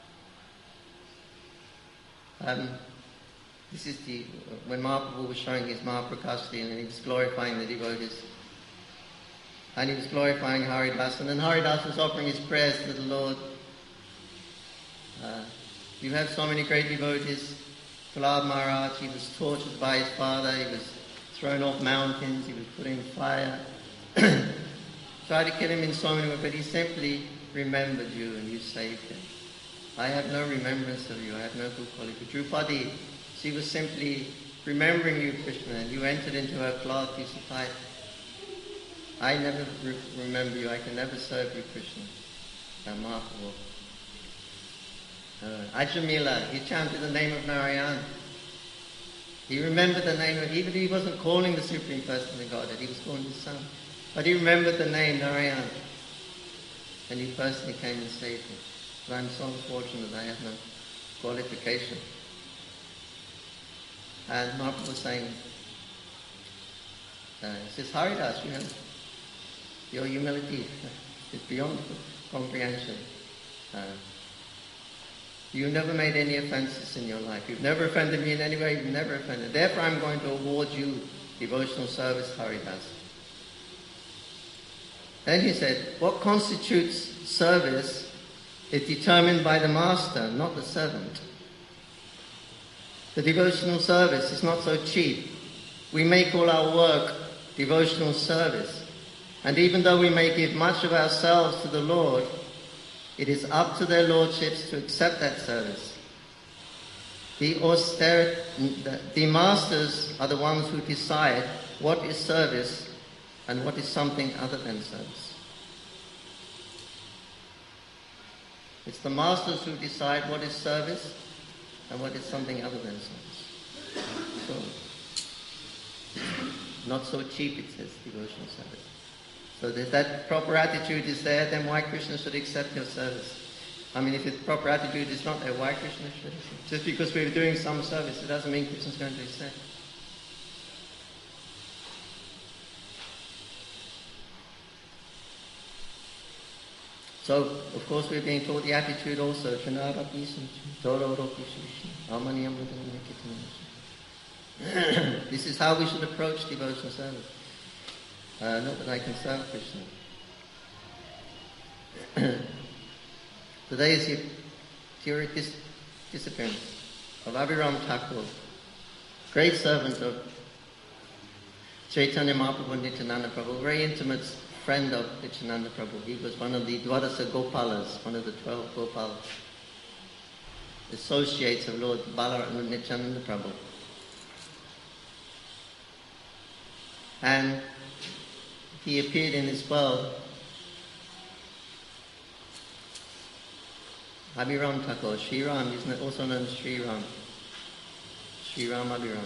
um, this is the, when Mahaprabhu was showing his Mahaprakashti and he was glorifying the devotees. And he was glorifying Haridas, and then Haridas was offering his prayers to the Lord. Uh, you have so many great devotees. Prahlad Maharaj, he was tortured by his father, he was thrown off mountains, he was put in fire. Tried to kill him in so many ways, but he simply remembered you and you saved him. I have no remembrance of you, I have no good quality. Drupadi, she was simply remembering you, Krishna, and you entered into her cloth, you supplied. I never re- remember you, I can never serve you, Krishna. Mahaprabhu. Uh, Ajamila, he chanted the name of Narayan. He remembered the name of, even if he wasn't calling the Supreme Person of Godhead, he was calling his son. But he remembered the name Narayan. And he personally came and saved him. But I'm so unfortunate that I have no qualification. And Mahaprabhu was saying, uh, he says, Haridas, you know, your humility is beyond comprehension. Uh, You never made any offenses in your life. You've never offended me in any way. You've never offended. Therefore, I'm going to award you devotional service, Haridas. Then he said, what constitutes service is determined by the master, not the servant. The devotional service is not so cheap. We may call our work devotional service. And even though we may give much of ourselves to the Lord, it is up to their lordships to accept that service. The, austere, the, the masters are the ones who decide what is service and what is something other than service. It's the masters who decide what is service and what is something other than service. So, not so cheap, it says, devotional service. So if that proper attitude is there, then why Krishna should accept your service? I mean, if the proper attitude is not there, why Krishna should accept? Just because we're doing some service, it doesn't mean Krishna's going to accept. So, of course, we're being taught the attitude also. This is how we should approach devotional service. Uh, not that I can serve Krishna. Today is the theoretic dis- disappearance of Abhiram Thakur, great servant of Chaitanya Mahaprabhu and Nityananda Prabhu, very intimate friend of Nityananda Prabhu. He was one of the Dwadasa Gopalas, one of the twelve Gopalas, associates of Lord Balaram and Nityananda Prabhu. And he appeared in this world, Abhiram Thakur, Sri Ram, he's also known as Sri Ram. Sri Ram Abhiram.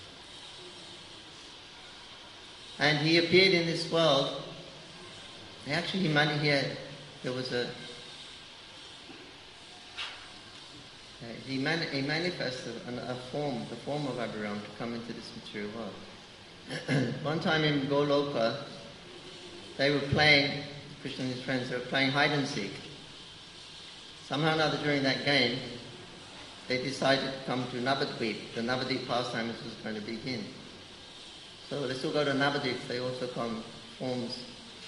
And he appeared in this world. Actually, he man- here there was a. Uh, he, man- he manifested an, a form, the form of Abhiram, to come into this material world. One time in Goloka, they were playing, Krishna and his friends, they were playing hide and seek. Somehow or another during that game, they decided to come to Navadvip. The Navadvip pastimes was going to begin. So let's all go to Navadvip. They also come forms.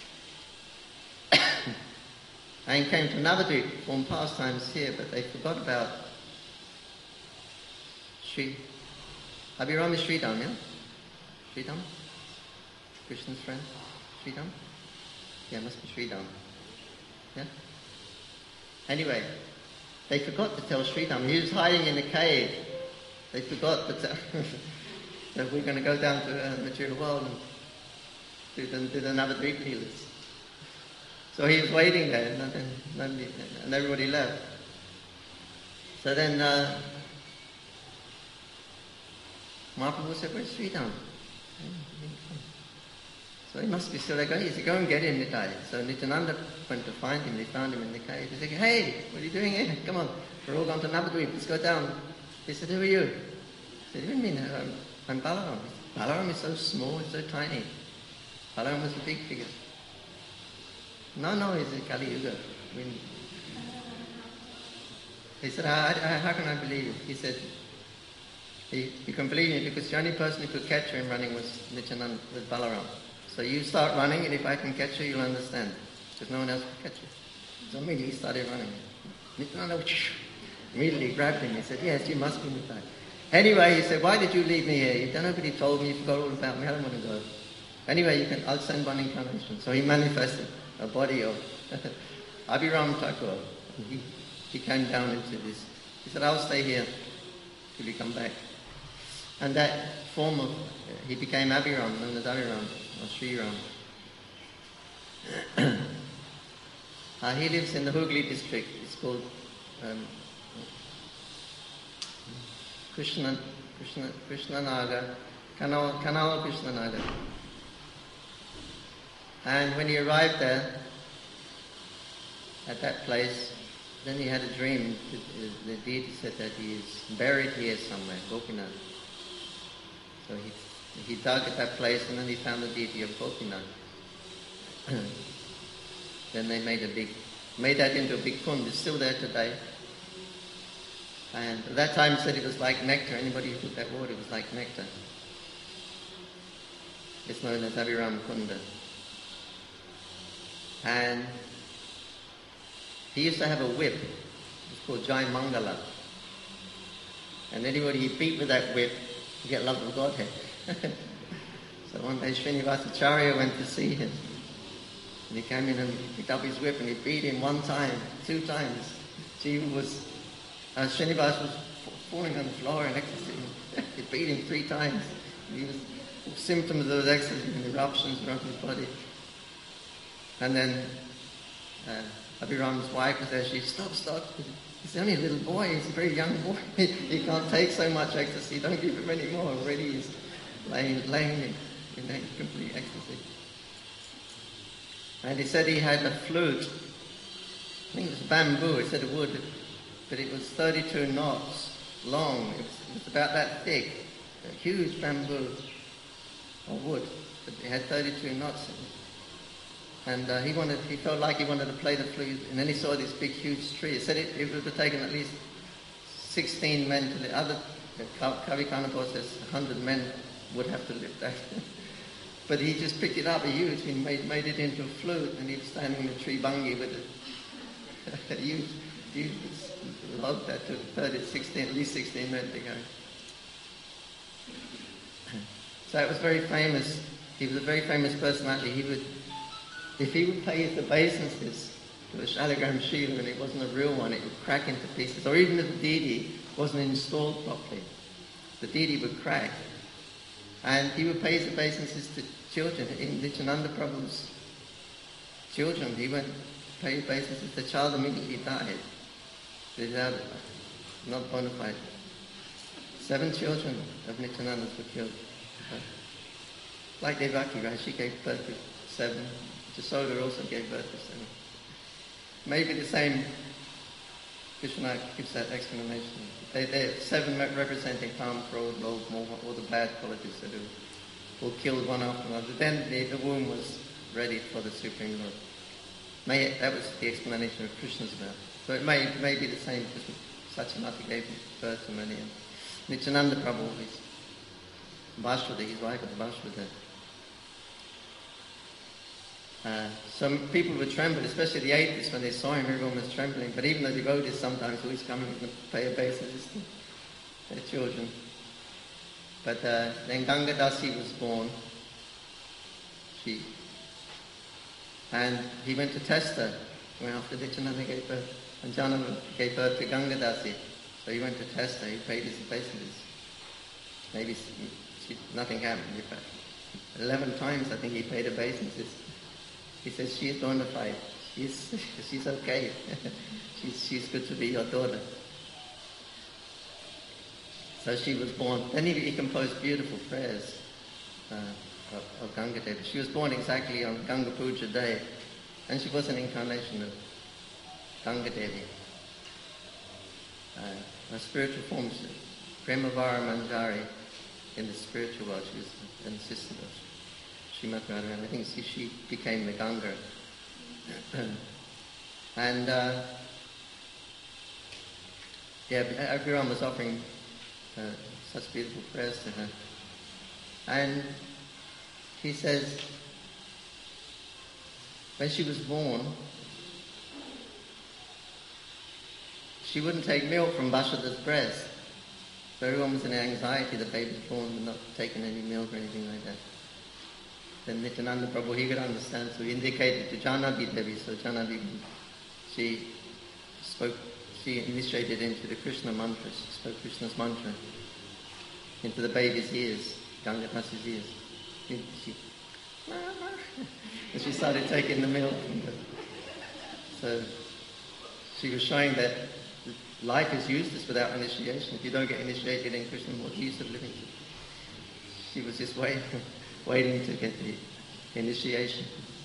And came to Navadvip, form pastimes here, but they forgot about Sri. Abhiram is Sridham, yeah? Sridham? Krishna's friend? Sridham? Yeah, must be Sridham. Yeah? Anyway, they forgot to tell Sridham. He was hiding in a cave. They forgot to tell that we're going to go down to the material world and do, the, do the Navadvip healers. So he was waiting there, and, then, nobody, and everybody left. So then uh, Mahaprabhu said, "Where's Sridham?" So he must be still there. He said, "Go and get him, Nitai." So Nityananda went to find him. They found him in the cave. He said, "Hey, what are you doing here? Come on, we're all going to Navadvip. Let's go down." He said, "Who are you?" He said, "What do you mean? I'm, I'm Balaram." He said, "Balaram is so small, he's so tiny." Balaram was a big figure. No, no, he's a Kali Yuga. I mean, he said, I, I, "How can I believe you?" He said, he, "You can believe me because the only person who could catch him running was Nityananda, was Balaram. So you start running, and if I can catch you, you'll understand. Because no one else can catch you." So immediately he started running. Nityananda immediately grabbed him. He said, "Yes, you must be Nitai." Anyway, he said, "Why did you leave me here? You, nobody told me. You forgot all about me. I don't want to go. Anyway, you can. I'll send one incarnation." So he manifested a body of Abhiram Thakur. He, he came down into this. He said, "I'll stay here till you come back." And that form of, uh, he became Abhiram, known as Abhiram, or Sri Ram. uh, he lives in the Hooghly district. It's called um, Krishna, Krishna, Krishnanagar, Kanal, Kanal Krishnanagar. And when he arrived there, at that place, then he had a dream. The, the deity said that he is buried here somewhere, Gopinath. So he, he dug at that place, and then he found the deity of Gopinath. Then they made a big, made that into a big kund. It's still there today. And at that time he said it was like nectar. Anybody who took that water, it was like nectar. It's known as Abhiram Kunda. And he used to have a whip. It's called Jai Mangala. And anybody he beat with that whip, you get love of Godhead. So one day Srinivasacharya went to see him. And he came in and picked up his whip and he beat him one time, two times. Jiva was, uh, Srinivas was falling on the floor in ecstasy. He beat him three times. He was symptoms of ecstasy and eruptions around his body. And then uh, Abhiram's wife was there. She stop, stop. He's only a little boy. He's a very young boy. he, he can't take so much ecstasy. Don't give him any more. Already he's laying, laying in, in complete ecstasy. And he said he had a flute. I think it was bamboo. He said it wood, but it was thirty-two knots long. It was, it was about that thick. A huge bamboo or wood. But it had thirty-two knots in it. And uh, he wanted, he felt like he wanted to play the flute, and then he saw this big, huge tree. He said it, it would have taken at least sixteen men to lift. Other Kavi Kanapur says one hundred men would have to lift that. But he just picked it up, a huge, he made, made it into a flute, and he was standing in a tree bungi with it. a huge, huge log that took thirty, sixteen, at least sixteen men to go. So it was very famous. He was a very famous personality. He would, if he would play his obeisances to a Shaligram Shila and it wasn't a real one, it would crack into pieces. Or even if the deity wasn't installed properly, the deity would crack. And he would pay his obeisances to children. In Nityananda Prabhu's children, he went to pay obeisances. The child immediately died without, not bona fide. Seven children of Nityananda's were killed. Like Devaki, right? She gave birth to seven. Jasoda also gave birth to seven. Maybe the same, Krishna gives that explanation. They, they're seven representing Kam, Krodh, Lobh, Moha, all the bad qualities that are all killed one after another. Then the, the womb was ready for the Supreme Lord. May, that was the explanation of Krishna's birth. So it may, may be the same because Satyamata gave birth to many. Nityananda Prabhu, his Vasudev, his wife was Vasudev. Uh, some people would tremble, especially the atheists, when they saw him, everyone was trembling. But even the devotees sometimes always come and pay obeisance to their children. But uh, then Ganga Dasi was born. She, and he went to test her when after Nityananda gave birth. And Janama gave birth to Ganga Dasi. So he went to test her, he paid his obeisances. Maybe she, nothing happened. Eleven times I think he paid obeisances. He says, she is bona fide. She's, she's okay. she's, she's good to be your daughter. So she was born. Then he, he composed beautiful prayers uh, of, of Ganga Devi. She was born exactly on Ganga Puja Day. And she was an incarnation of Ganga Devi. Uh, her spiritual form, Premavara Manjari, in the spiritual world, she was an assistant of Srimati Radharani. I think she, she became the Ganga. and uh, yeah, everyone was offering uh, such beautiful prayers to her. And he says, when she was born, she wouldn't take milk from Vasudev's breast. So everyone was in anxiety, the baby was born and not taking any milk or anything like that. Then Nityananda Prabhu, he could understand, so he indicated to Janabi Devi. So Janabi, she spoke, she initiated into the Krishna mantra, she spoke Krishna's mantra into the baby's ears, Ganga Dasi's ears. She, she, and she started taking the milk. The, so she was showing that life is useless without initiation. If you don't get initiated in Krishna, what's the use of living? She was just waiting. waiting to get the initiation.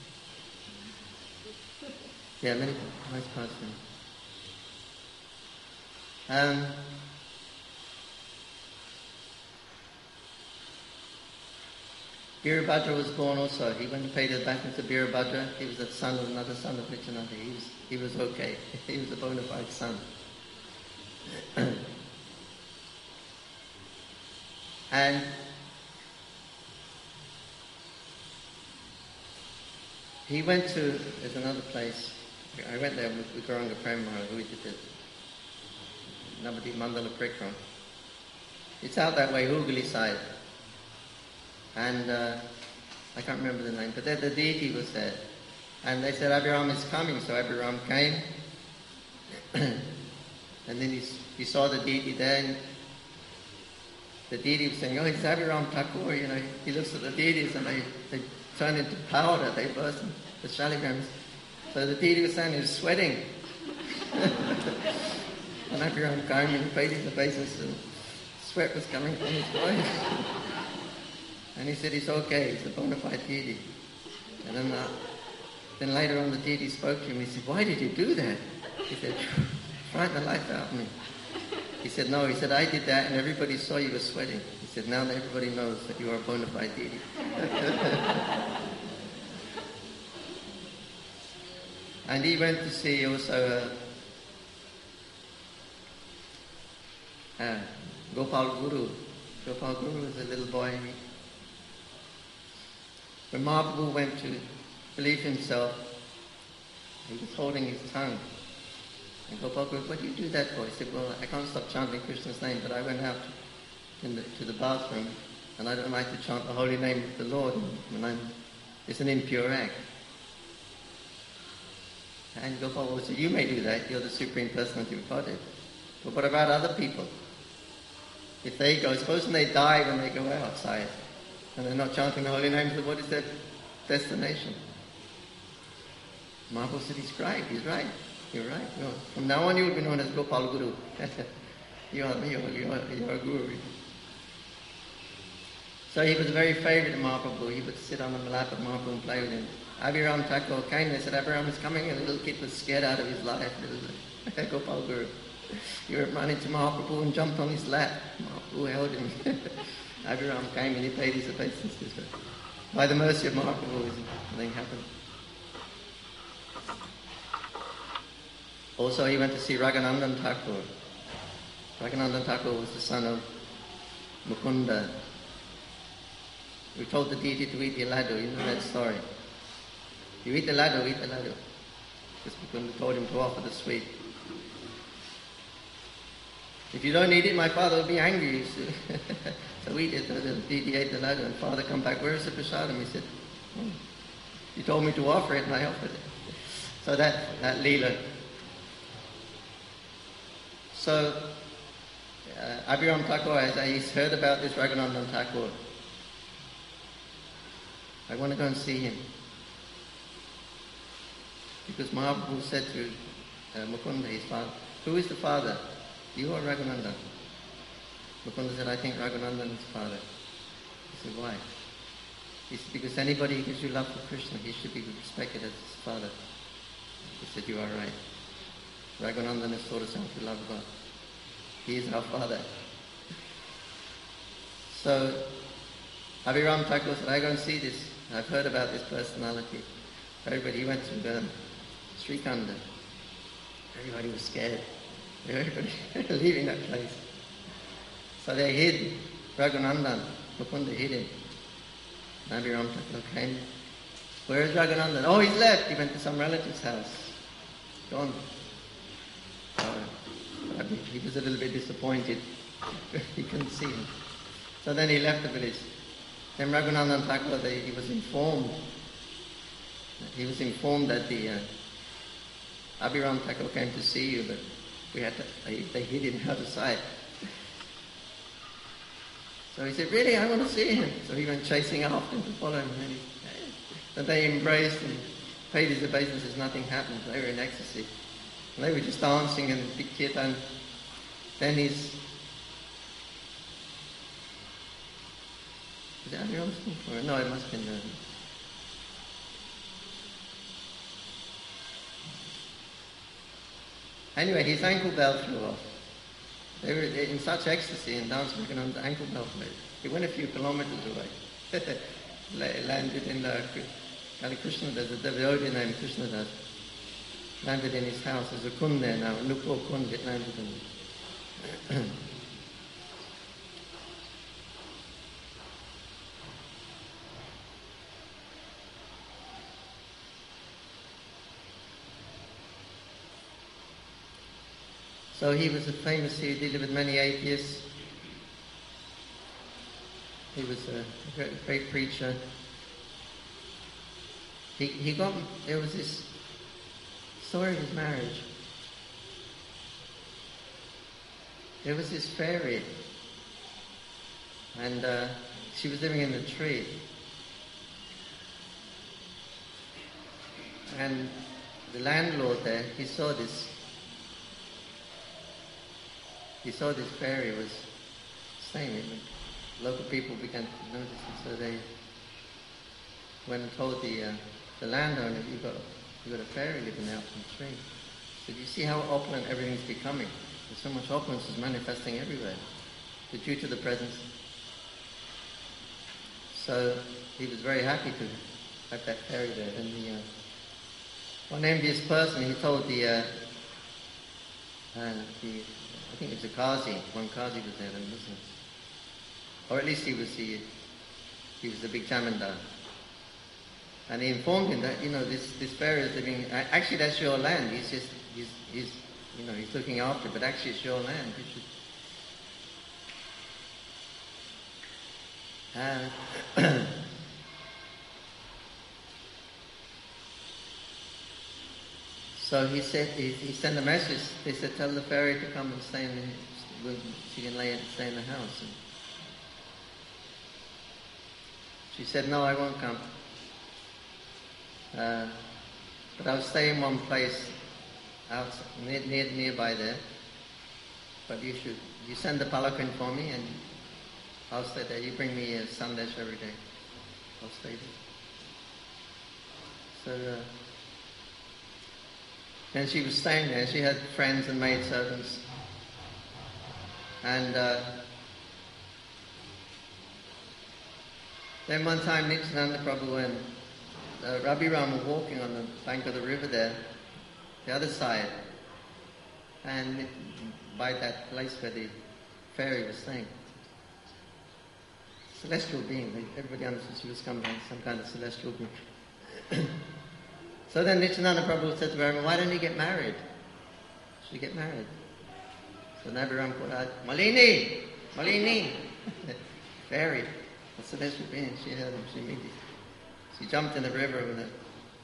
Yeah, many nice person. Um, Birabhadra was born also. He went and paid his baptism to Birabhadra. He was the son of another son of Nityananda. He was, he was okay. He was a bona fide son. and he went to, there's another place, I went there with, with Gauranga Prem Maharaj, who we did the Navadip Mandala Prikram. It's out that way, Hooghly side. And uh, I can't remember the name, but there the deity was there. And they said Abhiram is coming, so Abhiram came. And then he, he saw the deity there, and the deity was saying, oh, it's Abhiram Thakur, you know. He looks at the deities and they, they turn into powder, they burst into the shaligrams. So the deity was saying he was sweating. And Abhiram came and paid his obeisance, and sweat was coming from his body. And he said, it's okay, he's a bona fide deity. And then, uh, then later on the deity spoke to him, he said, why did you do that? He said, frighten the life out of me. He said, no, he said, I did that and everybody saw you were sweating. He said, now that everybody knows that you are a bona fide deity. And he went to see also uh, uh, Gopal Guru. Gopal Guru was a little boy. When Mahaprabhu went to relieve himself, he was holding his tongue. And Gopal Guru, what do you do that for? He said, well, I can't stop chanting Krishna's name, but I went out in the, to the bathroom, and I don't like to chant the holy name of the Lord when I'm, it's an impure act. And Gopal Guru said, you may do that, you're the Supreme Personality of Godhead. But what about other people? If they go, supposing they die when they go outside, and they're not chanting the holy name, so what is their destination? Mahaprabhu said, he's right, he's right. You're right. You're, from now on you will be known as Gopal Guru. you are, you are, you are, you are a guru. So he was a very favourite of Mahaprabhu. He would sit on the lap of Mahaprabhu and play with him. Abhiram Thakur came, they said, Abhiram is coming, and the little kid was scared out of his life. Little Gopal Guru. He ran into Mahaprabhu and jumped on his lap. Mahaprabhu held him. Abhiram came and he paid his obeisances. By the mercy of Mahaprabhu, nothing happened. Also, he went to see Raghunandan Thakur. Raghunandan Thakur was the son of Mukunda. We told the deity to eat the laddu. You know that story. You eat the laddu, eat the laddu. Because Mukunda told him to offer the sweet. If you don't eat it, my father will be angry. So eat it. The deity ate the laddu, and father come back, where is the prasadam? He said, oh, you told me to offer it, and I offered it. So that, that leela. So, uh, Abhiram Thakur, as he's heard about this Raghunandan Thakur, I want to go and see him. Because Mahaprabhu said to uh, Mukunda, his father, who is the father? You or Raghunandan? Mukunda said, I think Raghunandan is father. He said, why? He said, because anybody who gives you love for Krishna, he should be respected as his father. He said, you are right. Raghunandan has taught us how to love God. He is our father. So, Abhiram Thakur said, I go and see this. I've heard about this personality. Everybody, he went to um, Srikanda. Everybody was scared. Everybody leaving that place. So they hid Raghunandan. Mukunda hid him. Abhiram Thakur came. Where is Raghunandan? Oh, he's left. He went to some relative's house. Gone. So, he was a little bit disappointed. He couldn't see him. So then he left the village. Then Raghunandan Thakur, they, he was informed. He was informed that the uh, Abhiram Thakur came to see you, but we had to, they, they hid him out of sight. So he said, really, I want to see him. So he went chasing after him to follow him. And he, then they embraced and paid his obeisances. Nothing happened. They were in ecstasy. And they were just dancing and big kirtan. Then he's... Is that Abhiram? Or, no, it must have been... Uh, anyway, his ankle belt flew off. They were in such ecstasy and dancing on the ankle belt. He went a few kilometers away. Landed in the Kali Krishna, there's a devotee named Krishnadas. Landed in his house. There's a kund there now, Nupur Kund, it landed in. So he was a famous, he dealt with many atheists. He was a great, great preacher. He, he got, there was this story of his marriage. There was this fairy, and uh, she was living in a tree. And the landlord there, he saw this. He saw this fairy was saying it. Local people began to notice it, so they went and told the uh, the landowner, "You got you got a fairy living out in the tree." So you see how opulent everything's becoming. There's so much opulence is manifesting everywhere, but due to the presence. So he was very happy to have that fairy there. And the uh, one envious person, he told the, uh, uh, the I think it was a Qazi, one Qazi was there, then, wasn't it? Or at least he was the, he was the big Jamandar. And he informed him that, you know, this, this pharaoh is living, actually that's your land, he's just, he's, he's, you know, he's looking after it, but actually it's your land. You should... Uh, so he said, he, he sent a message, they said, tell the fairy to come and stay in the, she can lay it and stay in the house. And she said, no, I won't come. Uh, but I'll stay in one place out near, near, nearby there. But you should, you send the palanquin for me and I'll stay there. You bring me a sandesh every day. I'll stay there. So, uh, and she was staying there. She had friends and maidservants. And uh, then one time Nityananda Prabhu and uh, Rabbi Ram were walking on the bank of the river there, the other side, and by that place where the fairy was staying. Celestial being, everybody understood she was some kind, some kind of celestial being. So then Nityananda Prabhu said to Ram, why don't you get married? Should you get married? So Rabbi Ram called out, Malini! Malini! Fairy, a celestial being. She heard him, she immediately. She jumped in the river with it.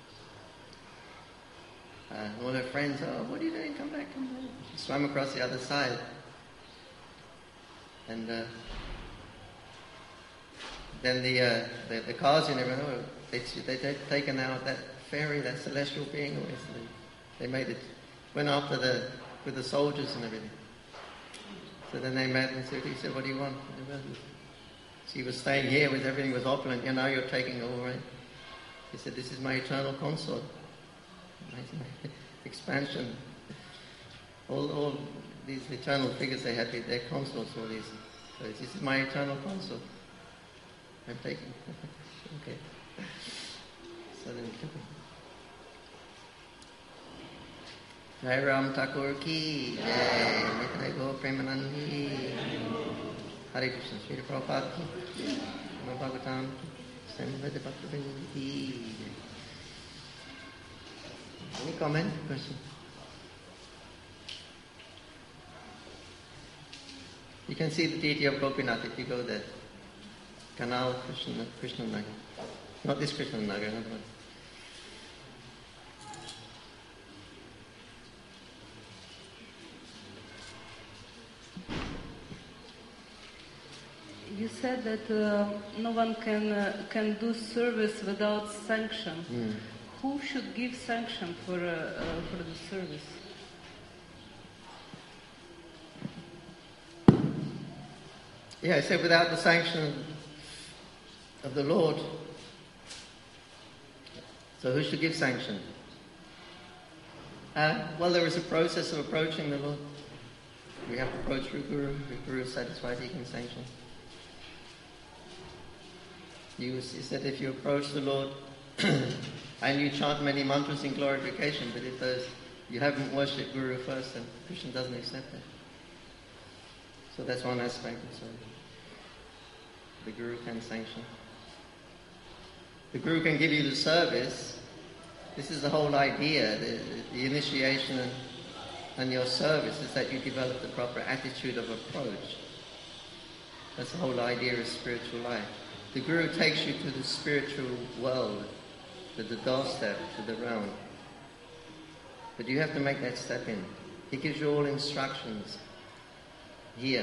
Uh, all her friends, oh, what are you doing? Come back, come back. She swam across the other side. And uh, then the, uh, the the Qazi and everyone, oh, they, they, they'd taken out that fairy, that celestial being away. So they, they made it, went after the, with the soldiers and everything. So then they met and said, he said, what do you want? She was staying here with everything was opulent. You know, you're taking all right. He said, this is my eternal consort. Expansion. All, all these eternal figures they had, their consorts, all these. So this is my eternal consort. I'm taking. Okay. So then he took him. Jai Ram Thakur ki Jai, Nitai Go Premanandi, Hare Krishna, Sri Prabhupada ki, Namo Bhagavatam ki, Samveda Bhaktivinoda ki. Any comment, question? You can see the deity of Gopinath if you go there. Canal Krishna, Krishna Nagar. Not this Krishna Nagar, another one. You said that uh, no one can uh, can do service without sanction. Mm. Who should give sanction for uh, uh, for the service? Yeah, I said without the sanction of the Lord. So who should give sanction? Uh, well, there is a process of approaching the Lord. We have to approach through Guru. If Guru is satisfied, he can sanction. You, you said if you approach the Lord and you chant many mantras in glorification, but if those, you haven't worshipped Guru first, then Krishna doesn't accept that. So that's one aspect. So the Guru can sanction. The Guru can give you the service. This is the whole idea. The, the initiation and, and your service is that you develop the proper attitude of approach. That's the whole idea of spiritual life. The Guru takes you to the spiritual world, to the doorstep, to the realm. But you have to make that step in. He gives you all instructions here.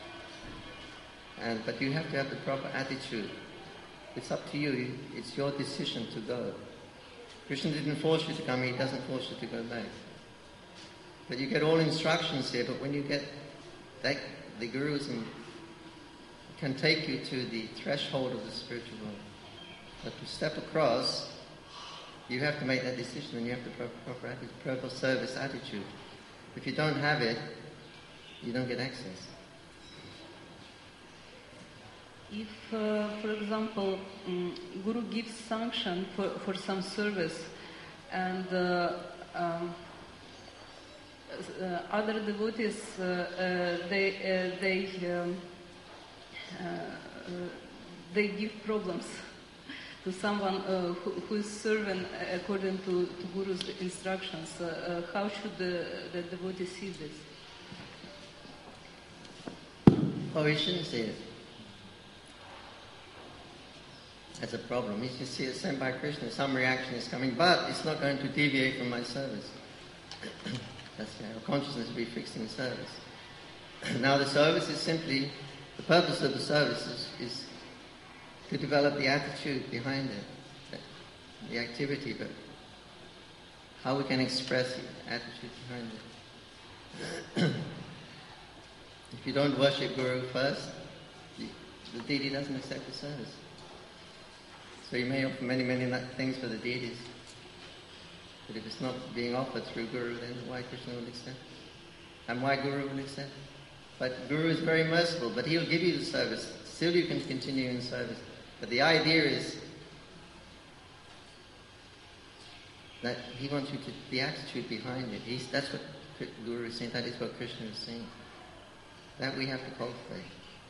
And, but you have to have the proper attitude. It's up to you. It's your decision to go. Krishna didn't force you to come. He doesn't force you to go back. But you get all instructions here. But when you get that, the Gurus and can take you to the threshold of the spiritual world. But to step across, you have to make that decision, and you have the proper, proper, proper service attitude. If you don't have it, you don't get access. If, uh, for example, um, Guru gives sanction for, for some service, and uh, um, uh, other devotees uh, uh, they uh, they um, uh, uh, they give problems to someone uh, who, who is serving according to, to Guru's instructions. Uh, uh, how should the, the devotee see this? Oh, he shouldn't see it as a problem. He should see it sent by Krishna. Some reaction is coming, but it's not going to deviate from my service. That's yeah, our consciousness will be fixed in service. Now the service is simply, the purpose of the service is, is to develop the attitude behind it, the activity, but how we can express the attitude behind it. If you don't worship Guru first, the, the deity doesn't accept the service. So you may offer many, many things for the deities, but if it's not being offered through Guru, then why Krishna will accept? And why Guru will accept? But Guru is very merciful, but he'll give you the service. Still you can continue in service. But the idea is that he wants you to, the attitude behind it. He's, that's what Guru is saying, that is what Krishna is saying. That we have to cultivate.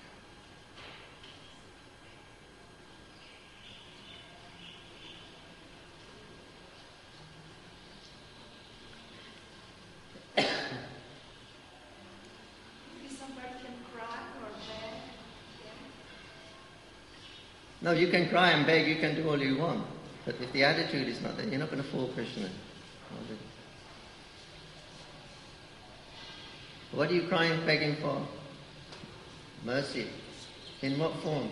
No, you can cry and beg, you can do all you want. But if the attitude is not there, you're not going to fool Krishna. What are you crying, begging for? Mercy. In what form?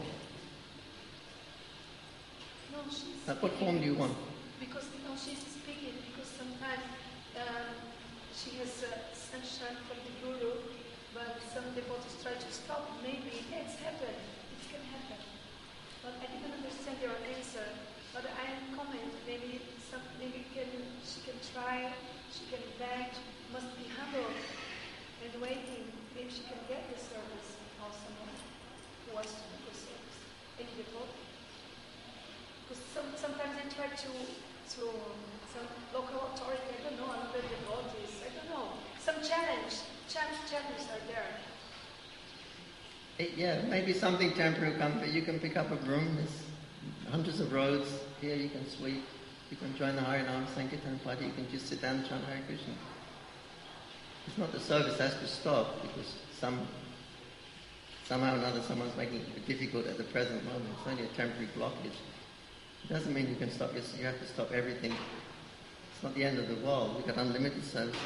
No, she's At what form do you want? Because no, she's speaking because sometimes um, she has uh, sunshine from the Guru, but some devotees try to stop. Maybe it's happened. It can happen. But I didn't understand your answer. But I am comment. Maybe some. Maybe can she can try. She can beg. Must be humble and waiting. Maybe she can get the service of someone who wants to do the service. Any devotee. Because some, sometimes they try to to some local authority. I don't know. Another devotees. I don't know. Some challenge. Challenge challenges are there. It, yeah, maybe something temporary come, but you can pick up a broom. There's hundreds of roads. Here you can sweep. You can join the Harinam Sankirtan party. You can just sit down and chant Hare Krishna. It's not the service has to stop because some somehow or another someone's making it difficult at the present moment. It's only a temporary blockage. It doesn't mean you can stop. You have to stop everything. It's not the end of the world. We've got unlimited service.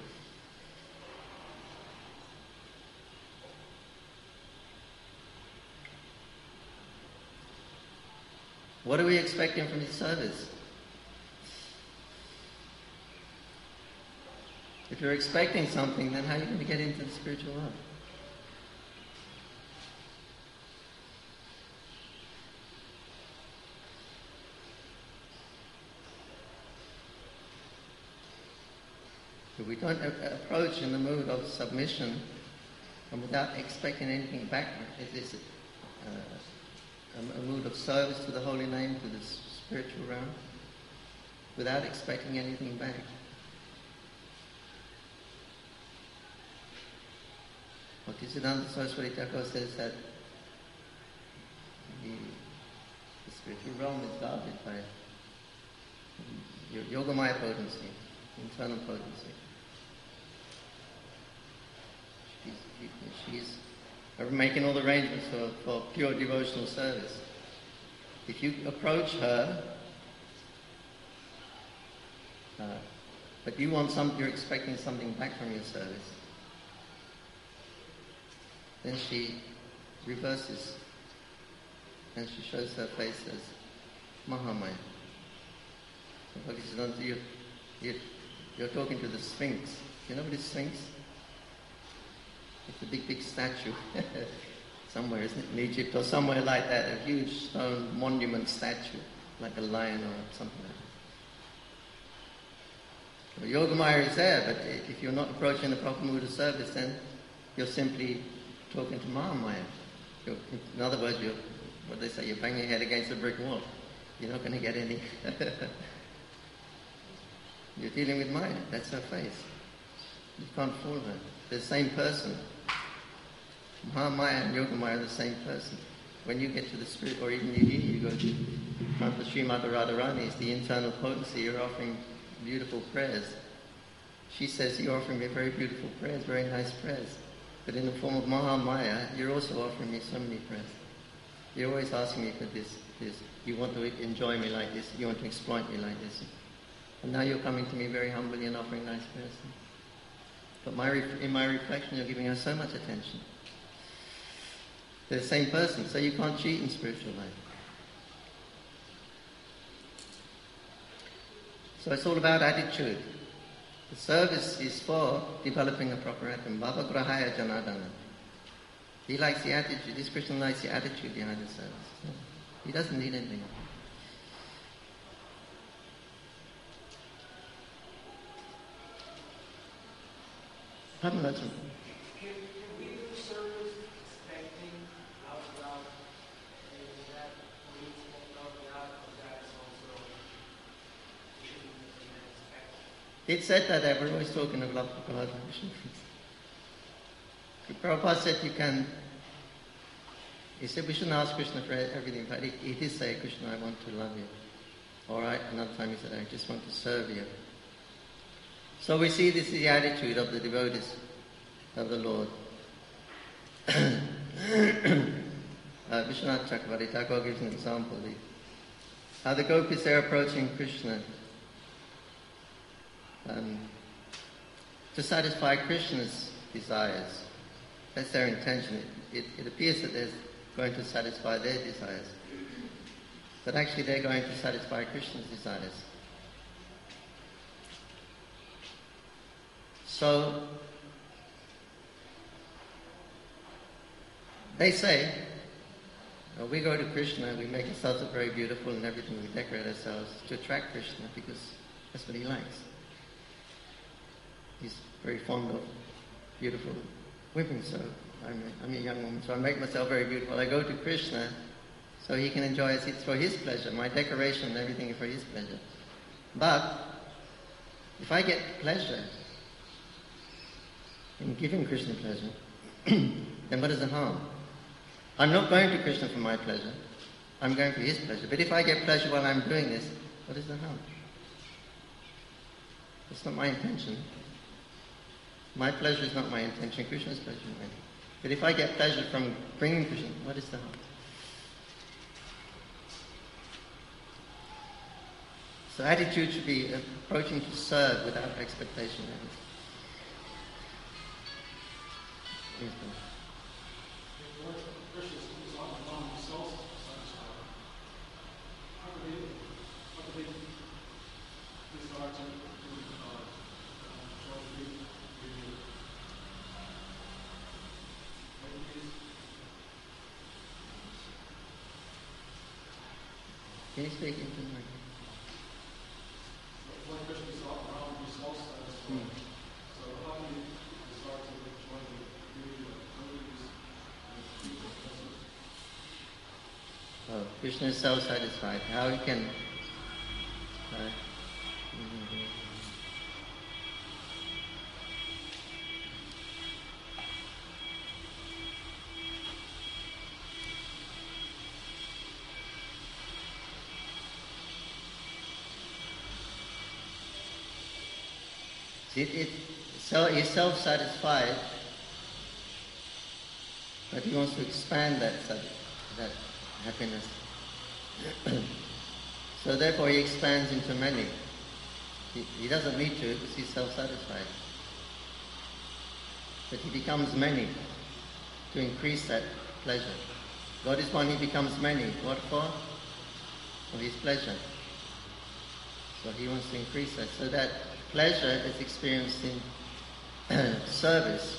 What are we expecting from his service? If you're expecting something, then how are you going to get into the spiritual world? If we don't a- approach in the mood of submission and without expecting anything back, it is uh, a, a mood of service to the holy name, to the spiritual realm, without expecting anything back. Bhaktisiddhanta Saraswati Thakur says that the, the spiritual realm is guarded by your Yogamaya potency, internal potency. She's, she's making all the arrangements for, for pure devotional service. If you approach her, uh, but you want some, you're expecting something back from your service, then she reverses and she shows her face as Mahamaya. So Bhaktisiddhanta, you, you, you're talking to the Sphinx. You know what is Sphinx? It's a big, big statue somewhere, isn't it, in Egypt or somewhere like that, a huge stone monument statue, like a lion or something like that. Well, Yogamaya is there, but if you're not approaching the proper mood of service, then you're simply talking to Mahamaya. You're, in other words, you're, what they say, you're banging your head against a brick wall. You're not going to get any. You're dealing with Maya. That's her face. You can't fool her. They're the same person. Mahamaya and Yogamaya are the same person. When you get to the spirit, or even you here, you go to front of Srimati Radharani, it's the internal potency. You're offering beautiful prayers. She says you're offering me very beautiful prayers, very nice prayers. But in the form of Mahamaya, you're also offering me so many prayers. You're always asking me for this, this. You want to enjoy me like this. You want to exploit me like this. And now you're coming to me very humbly and offering nice prayers. But my ref- in my reflection, you're giving her so much attention. They're the same person, so you can't cheat in spiritual life. So it's all about attitude. The service is for developing a proper attitude. Bhava grahaya janadana. He likes the attitude. This Krishna likes the attitude behind the service. He doesn't need anything. Padma-Lochana. It said that they were always talking of love for God. Prabhupada said you can, he said we shouldn't ask Krishna for everything, but he, he did say, Krishna, I want to love you. All right, another time he said, I just want to serve you. So we see this is the attitude of the devotees of the Lord. uh, Vishwanath Chakravarti Thakur gives an example. The, how the gopis are approaching Krishna um, to satisfy Krishna's desires. That's their intention. It, it, it appears that they're going to satisfy their desires. But actually they're going to satisfy Krishna's desires. So, they say, well, we go to Krishna, we make ourselves look very beautiful and everything, we decorate ourselves to attract Krishna because that's what he likes. He's very fond of beautiful women, so I'm a, I'm a young woman, so I make myself very beautiful. I go to Krishna so he can enjoy it. It's for his pleasure. My decoration and everything is for his pleasure. But if I get pleasure in giving Krishna pleasure, then what is the harm? I'm not going to Krishna for my pleasure. I'm going for his pleasure. But if I get pleasure while I'm doing this, what is the harm? It's not my intention. My pleasure is not my intention. Krishna's pleasure is mine. But if I get pleasure from bringing Krishna, what is the harm? So attitude should be approaching to serve without expectation. Please go. Can you speak into the mic? Oh, Krishna is self-satisfied. How he can... Uh, mm-hmm. It, it, so he's self-satisfied, but he wants to expand that that happiness. So therefore he expands into many. He, he doesn't need to because he's self-satisfied. But he becomes many to increase that pleasure. God is one, he becomes many. What for? For his pleasure. So he wants to increase that. So that pleasure is experienced in service.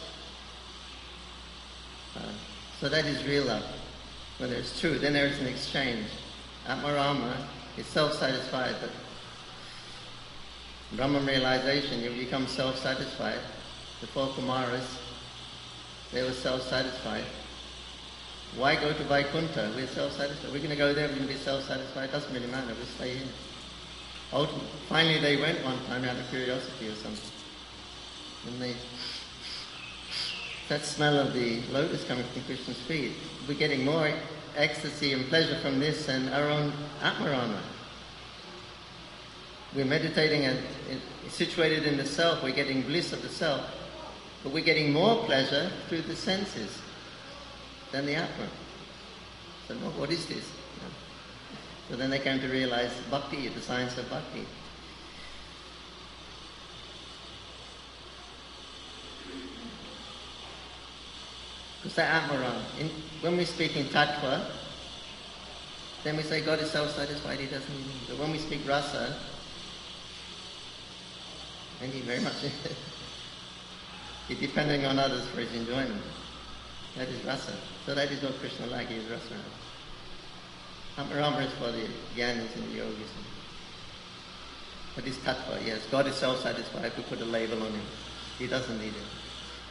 Uh, so that is real love. When there's true, then there is an exchange. Atmarama is self-satisfied, but Brahman realization, you become self-satisfied. The four Kumaras, they were self-satisfied. Why go to Vaikuntha? We're self-satisfied. We're going to go there, we're going to be self-satisfied. It doesn't really matter, we'll stay here. ultimately, finally they went one time out of curiosity or something. And they, that smell of the lotus coming from Krishna's feet, we're getting more ecstasy and pleasure from this than our own Atmarama. We're meditating and situated in the self, we're getting bliss of the self, but we're getting more pleasure through the senses than the Atma. So, no, what is this? No. So then they came to realize bhakti, the science of bhakti. Because that Atmaram, in, when we speak in tattva, then we say God is self-satisfied, He doesn't need me. But when we speak rasa, and He very much He's depending on others for His enjoyment. That is rasa. So that is what Krishna like, He is rasa. Atmarama is for the jnanis and the yogis. But it's tattva, yes. God is self-satisfied. We put a label on Him. He doesn't need it.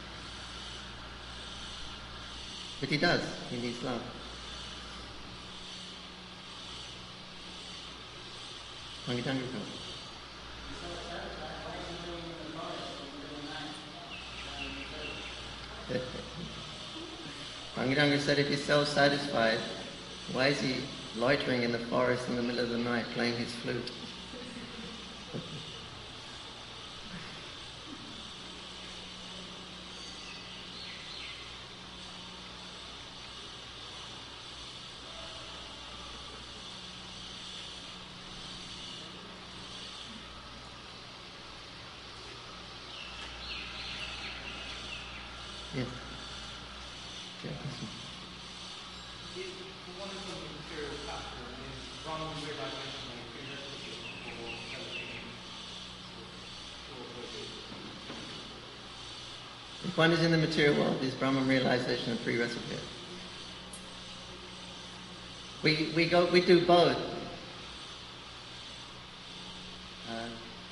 But He does. He needs love. Pangitanguka. Pangitanguka said if he's self-satisfied, why is he loitering in the forest in the middle of the night playing his flute? Yes. Yeah. One of the material factor is wrong realization of prerequisites for celebration. If one is in the material world, is Brahman realization a prerequisite? We we go we do both. Uh,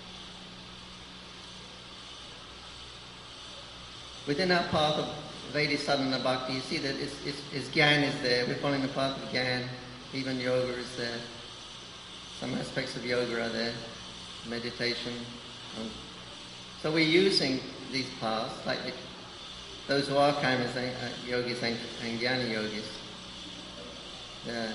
within our path of Vaidhi sadhana bhakti, you see that it's, it's, it's Gyan is there. We're following the path of Gyan. Even yoga is there. Some aspects of yoga are there. Meditation. Um, so we're using these paths, like the, those who are kaimas, uh, yogis and, and jnana yogis. Uh,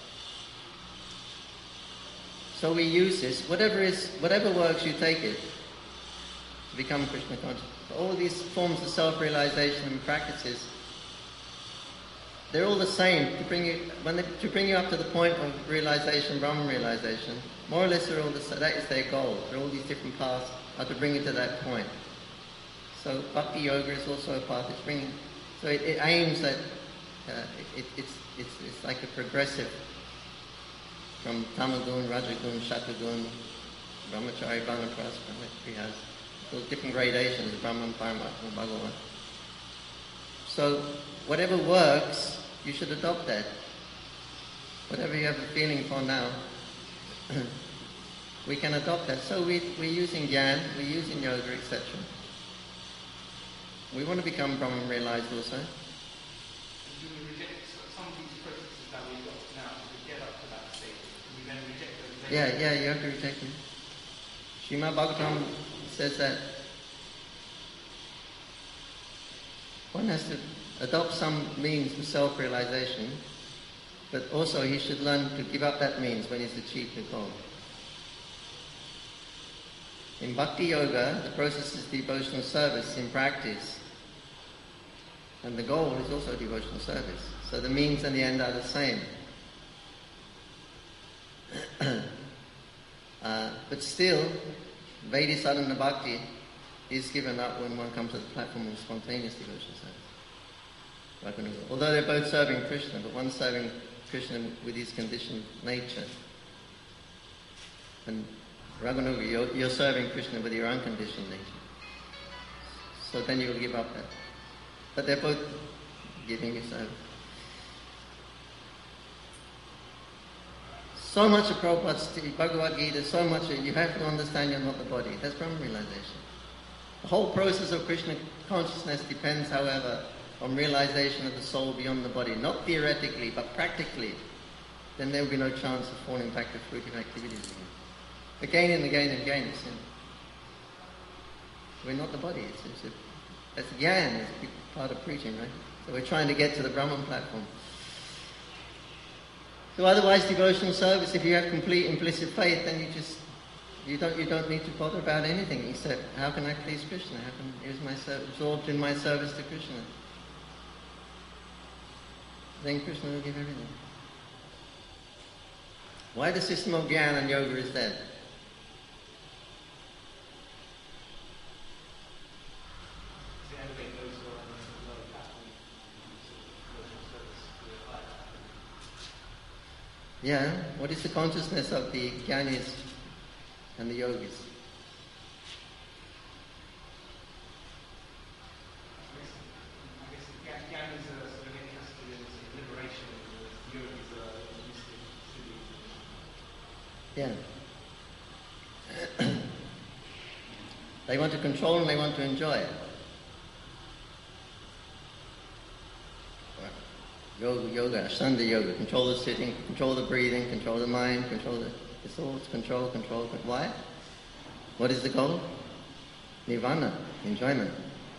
so we use this. Whatever is, whatever works, you take it to become Krishna conscious. All these forms of self-realization and practices, they're all the same to bring you when they, to bring you up to the point of realization, Brahman realization. More or less, they're all the same. That is their goal. They're all these different paths are to bring you to that point. So bhakti yoga is also a path. It's bringing. So it, it aims at. Uh, it, it, it's it's it's like a progressive from tamagun, rajagun, shatagun, brahmachari, vanaprastha, which has those different gradations, Brahman, Paramatma, Bhagavan. So whatever works, you should adopt that. Whatever you have a feeling for now, we can adopt that. So we, we're using Gyan, we're using yoga, et cetera. We want to become Brahman realized also. Do we reject some of these processes that we've got now to get up to that state? Do we then reject those? Yeah, yeah, you have to reject them. Srimad Bhagavatam says that one has to adopt some means for self-realization, but also he should learn to give up that means when he's achieved the goal. In Bhakti Yoga, the process is devotional service in practice, and the goal is also devotional service. So the means and the end are the same. uh, but still, Vaidhi sadhana bhakti is given up when one comes to the platform of spontaneous devotional service. Although they're both serving Krishna, but one's serving Krishna with his conditioned nature. And Raghunuga, you're, you're serving Krishna with your unconditioned nature. So then you will give up that. But they're both giving you service. So much of Prabhupada's Bhagavad Gita, so much of, you have to understand you're not the body. That's Brahman realization. The whole process of Krishna consciousness depends, however, on realization of the soul beyond the body. Not theoretically, but practically. Then there will be no chance of falling back to fruitive activities again. Again and again and again. It's, we're not the body. It's, it's a, that's Gyan, it's part of preaching, right? So we're trying to get to the Brahman platform. So otherwise, devotional service, if you have complete implicit faith, then you just, you don't you don't need to bother about anything except, how can I please Krishna? How can, is my ser- absorbed in my service to Krishna? Then Krishna will give everything. Why the system of Gyan and Yoga is dead? Yeah, what is the consciousness of the Jnanis and the Yogis? I guess the Jnanis are sort of interested in sort of liberation, whereas the Yogis are used to Yeah. They want to control and they want to enjoy. Yoga, yoga, Ashtanga yoga, control the sitting, control the breathing, control the mind, control the, the thoughts, control, control. Why? What is the goal? Nirvana, enjoyment.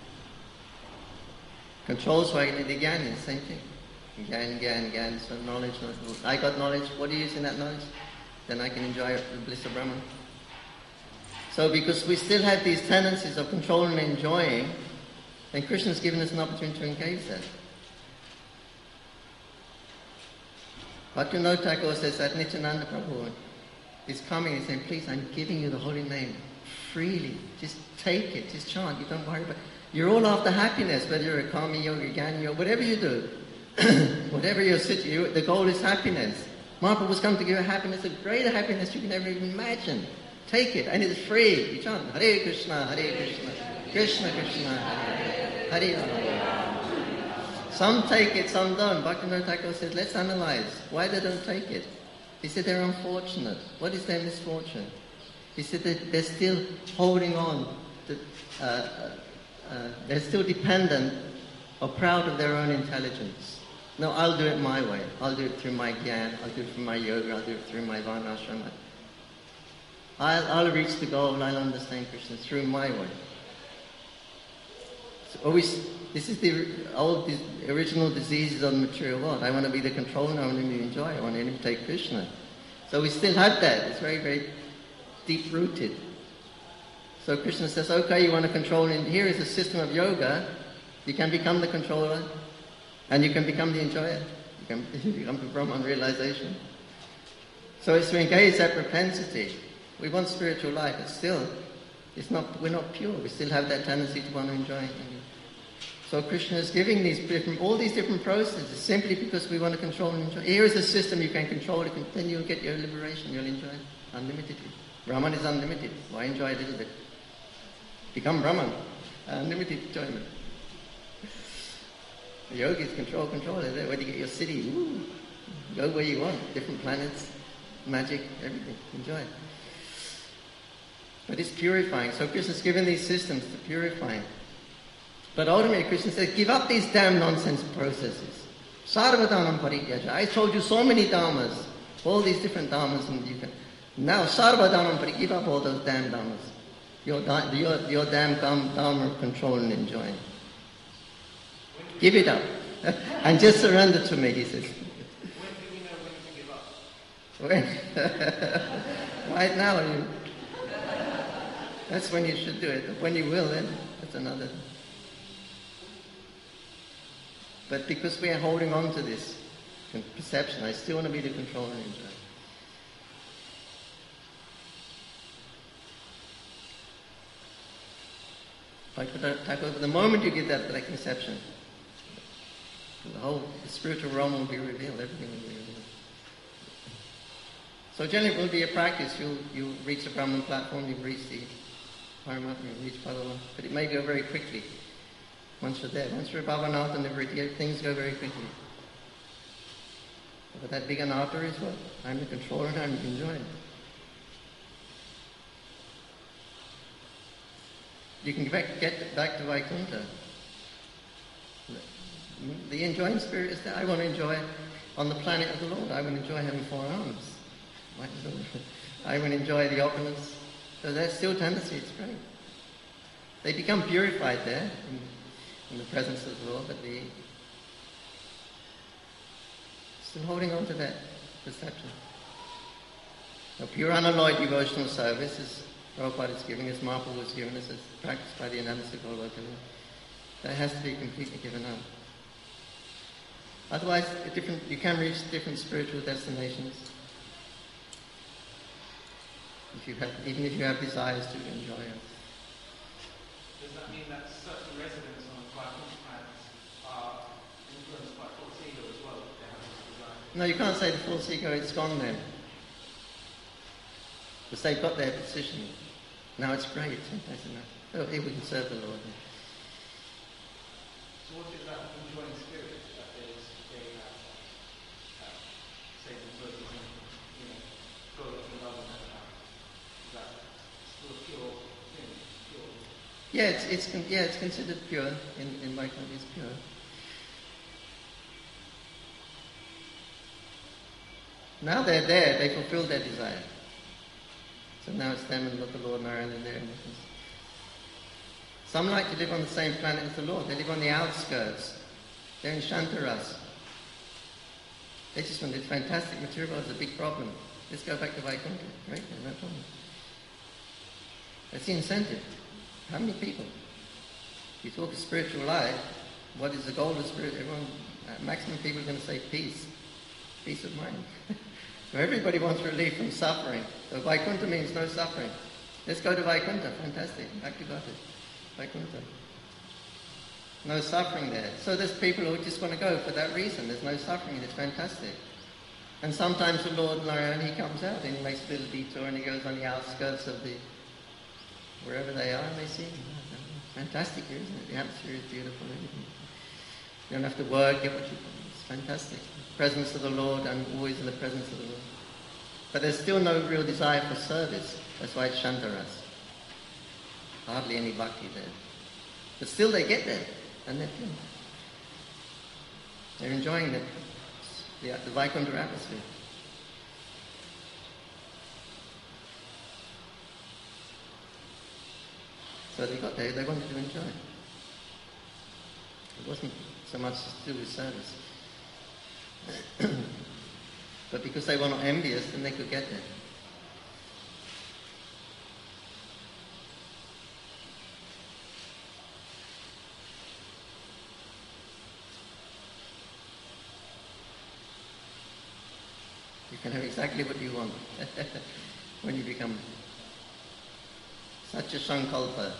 Control Swagini, the Jnana, same thing. Gyan, Gyan, Gyan, so knowledge, knowledge. I got knowledge, what do you use in that knowledge? Then I can enjoy the bliss of Brahman. So because we still have these tendencies of controlling and enjoying, then Krishna's given us an opportunity to engage that. Bhaktivinoda Thakur says that Nityananda Prabhu is coming and saying, please, I'm giving you the holy name freely. Just take it, just chant, you don't worry about it. You're all after happiness, whether you're a Karma Yoga, Jnana Yoga, whatever you do. Whatever your situation, the goal is happiness. Mahaprabhu's come to give you happiness, a greater happiness you can never even imagine. Take it, and it's free. You chant, Hare Krishna, Hare Krishna, Krishna Krishna, Hare Hare. Hare. Some take it, some don't. Bhaktivinoda Thakur says, let's analyze why they don't take it. He said they're unfortunate. What is their misfortune? He said that they're still holding on. To, uh, uh, uh, they're still dependent or proud of their own intelligence. No, I'll do it my way. I'll do it through my Gyan. I'll do it through my yoga. I'll do it through my Varnashrama. I'll, I'll reach the goal. I'll understand Krishna through my way. So always, this is the old, the original diseases of the material world. I want to be the controller. I want to enjoy. I want to imitate Krishna. So we still have that. It's very, very deep-rooted. So Krishna says, okay, you want to control, and here is a system of yoga. You can become the controller, and you can become the enjoyer. You can become the Brahman realization. So it's to engage that propensity. We want spiritual life, but still, it's not. We're not pure. We still have that tendency to want to enjoy. So Krishna is giving these different, all these different processes simply because we want to control and enjoy. Here is a system you can control it, and then you'll get your liberation. You'll enjoy it unlimitedly. Brahman is unlimited. Why enjoy a little bit? Become Brahman. Unlimited enjoyment. The yogis control, control. Where do you get your city? Ooh. Go where you want. Different planets, magic, everything. Enjoy. But it's purifying. So Krishna's given these systems to purify. But ultimately Krishna says, give up these damn nonsense processes. Sarvadhanam parityaja. I told you so many dharmas. All these different dharmas. And you can, now sarvadhanam parityaja. Give up all those damn dharmas. Your, your, your damn dharma of control and enjoying. Give it up. And just surrender to me, he says. When do we know when to give up? When? Right now. You, that's when you should do it. When you will, then that's another. But because we are holding on to this perception, I still want to be the controller and enjoy. But the moment you get that, that conception, the whole the spiritual realm will be revealed, everything will be revealed. So generally it will be a practice. You'll, you'll reach the Brahman platform, you'll reach the Paramatma, you'll reach Bhagavan. But it may go very quickly once you're there. Once you're above Anartha and Nivritti, things go very quickly. But that big Anartha is what? I'm the controller and I'm enjoying it. You can get back, get back to Vaikuntha. The enjoying spirit is that I want to enjoy on the planet of the Lord. I want to enjoy having four arms. Might as well. I even enjoy the opulence. So that's still tendency, it's great. They become purified there in, in the presence of the Lord, but the still holding on to that perception. So pure unalloyed devotional service, as Prabhupada is giving us, Mahaprabhu was giving us, as practiced by the Anandasika Golokana, that has to be completely given up. Otherwise, a different, you can reach different spiritual destinations. If you have, even if you have desires to enjoy it. Does that mean that certain residents on Vaikuntha planets are influenced by false ego as well? If they have this desire? No, you can't say the false ego, it's gone then. Because they've got their position. Now it's great, that's enough. Oh, here we can serve the Lord. So what is that enjoying spirit that they, they have, uh, say, the you know, go to another man? Is that still a pure thing? Pure? Yeah, it's, it's, con- yeah, it's considered pure in, in Vaikuntha, it's pure. Now they're there, they fulfill their desire. So now it's them and not the Lord Narayana there. Some like to live on the same planet as the Lord. They live on the outskirts. They're in Shantaras. They just want, it's fantastic. Material world is a big problem. Let's go back to Vaikuntha. Great, no problem. That's the incentive. How many people? You talk of spiritual life, what is the goal of spirit? Everyone, uh, maximum people are going to say peace. Peace of mind. So everybody wants relief from suffering. So Vaikuntha means no suffering. Let's go to Vaikuntha. Fantastic. Back to God. Vaikuntha. No suffering there. So there's people who just want to go for that reason. There's no suffering. It's fantastic. And sometimes the Lord Narayana, he comes out and he makes a little detour and he goes on the outskirts of the, wherever they are, and they see him. Fantastic here, isn't it? The atmosphere is beautiful. Everything. You don't have to work, get what you want. It's fantastic. Presence of the Lord, and always in the presence of the Lord. But there's still no real desire for service. That's why it's Shantaras. Hardly any bhakti there. But still they get there, and they're pure. They're enjoying the, the, the Vaikuntha atmosphere. So they got there, they wanted to enjoy it. It wasn't so much to do with service. But because they were not envious, then they could get there. You can have exactly what you want when you become such a sankalpa.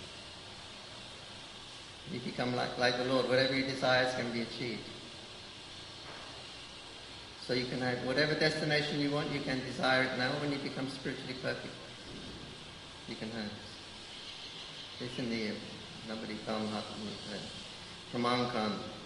You become like, like the Lord. Whatever you desire can be achieved. So you can have whatever destination you want, you can desire it now. When you become spiritually perfect, you can have it. It's in the Nabadi Kalmahat Pramankan.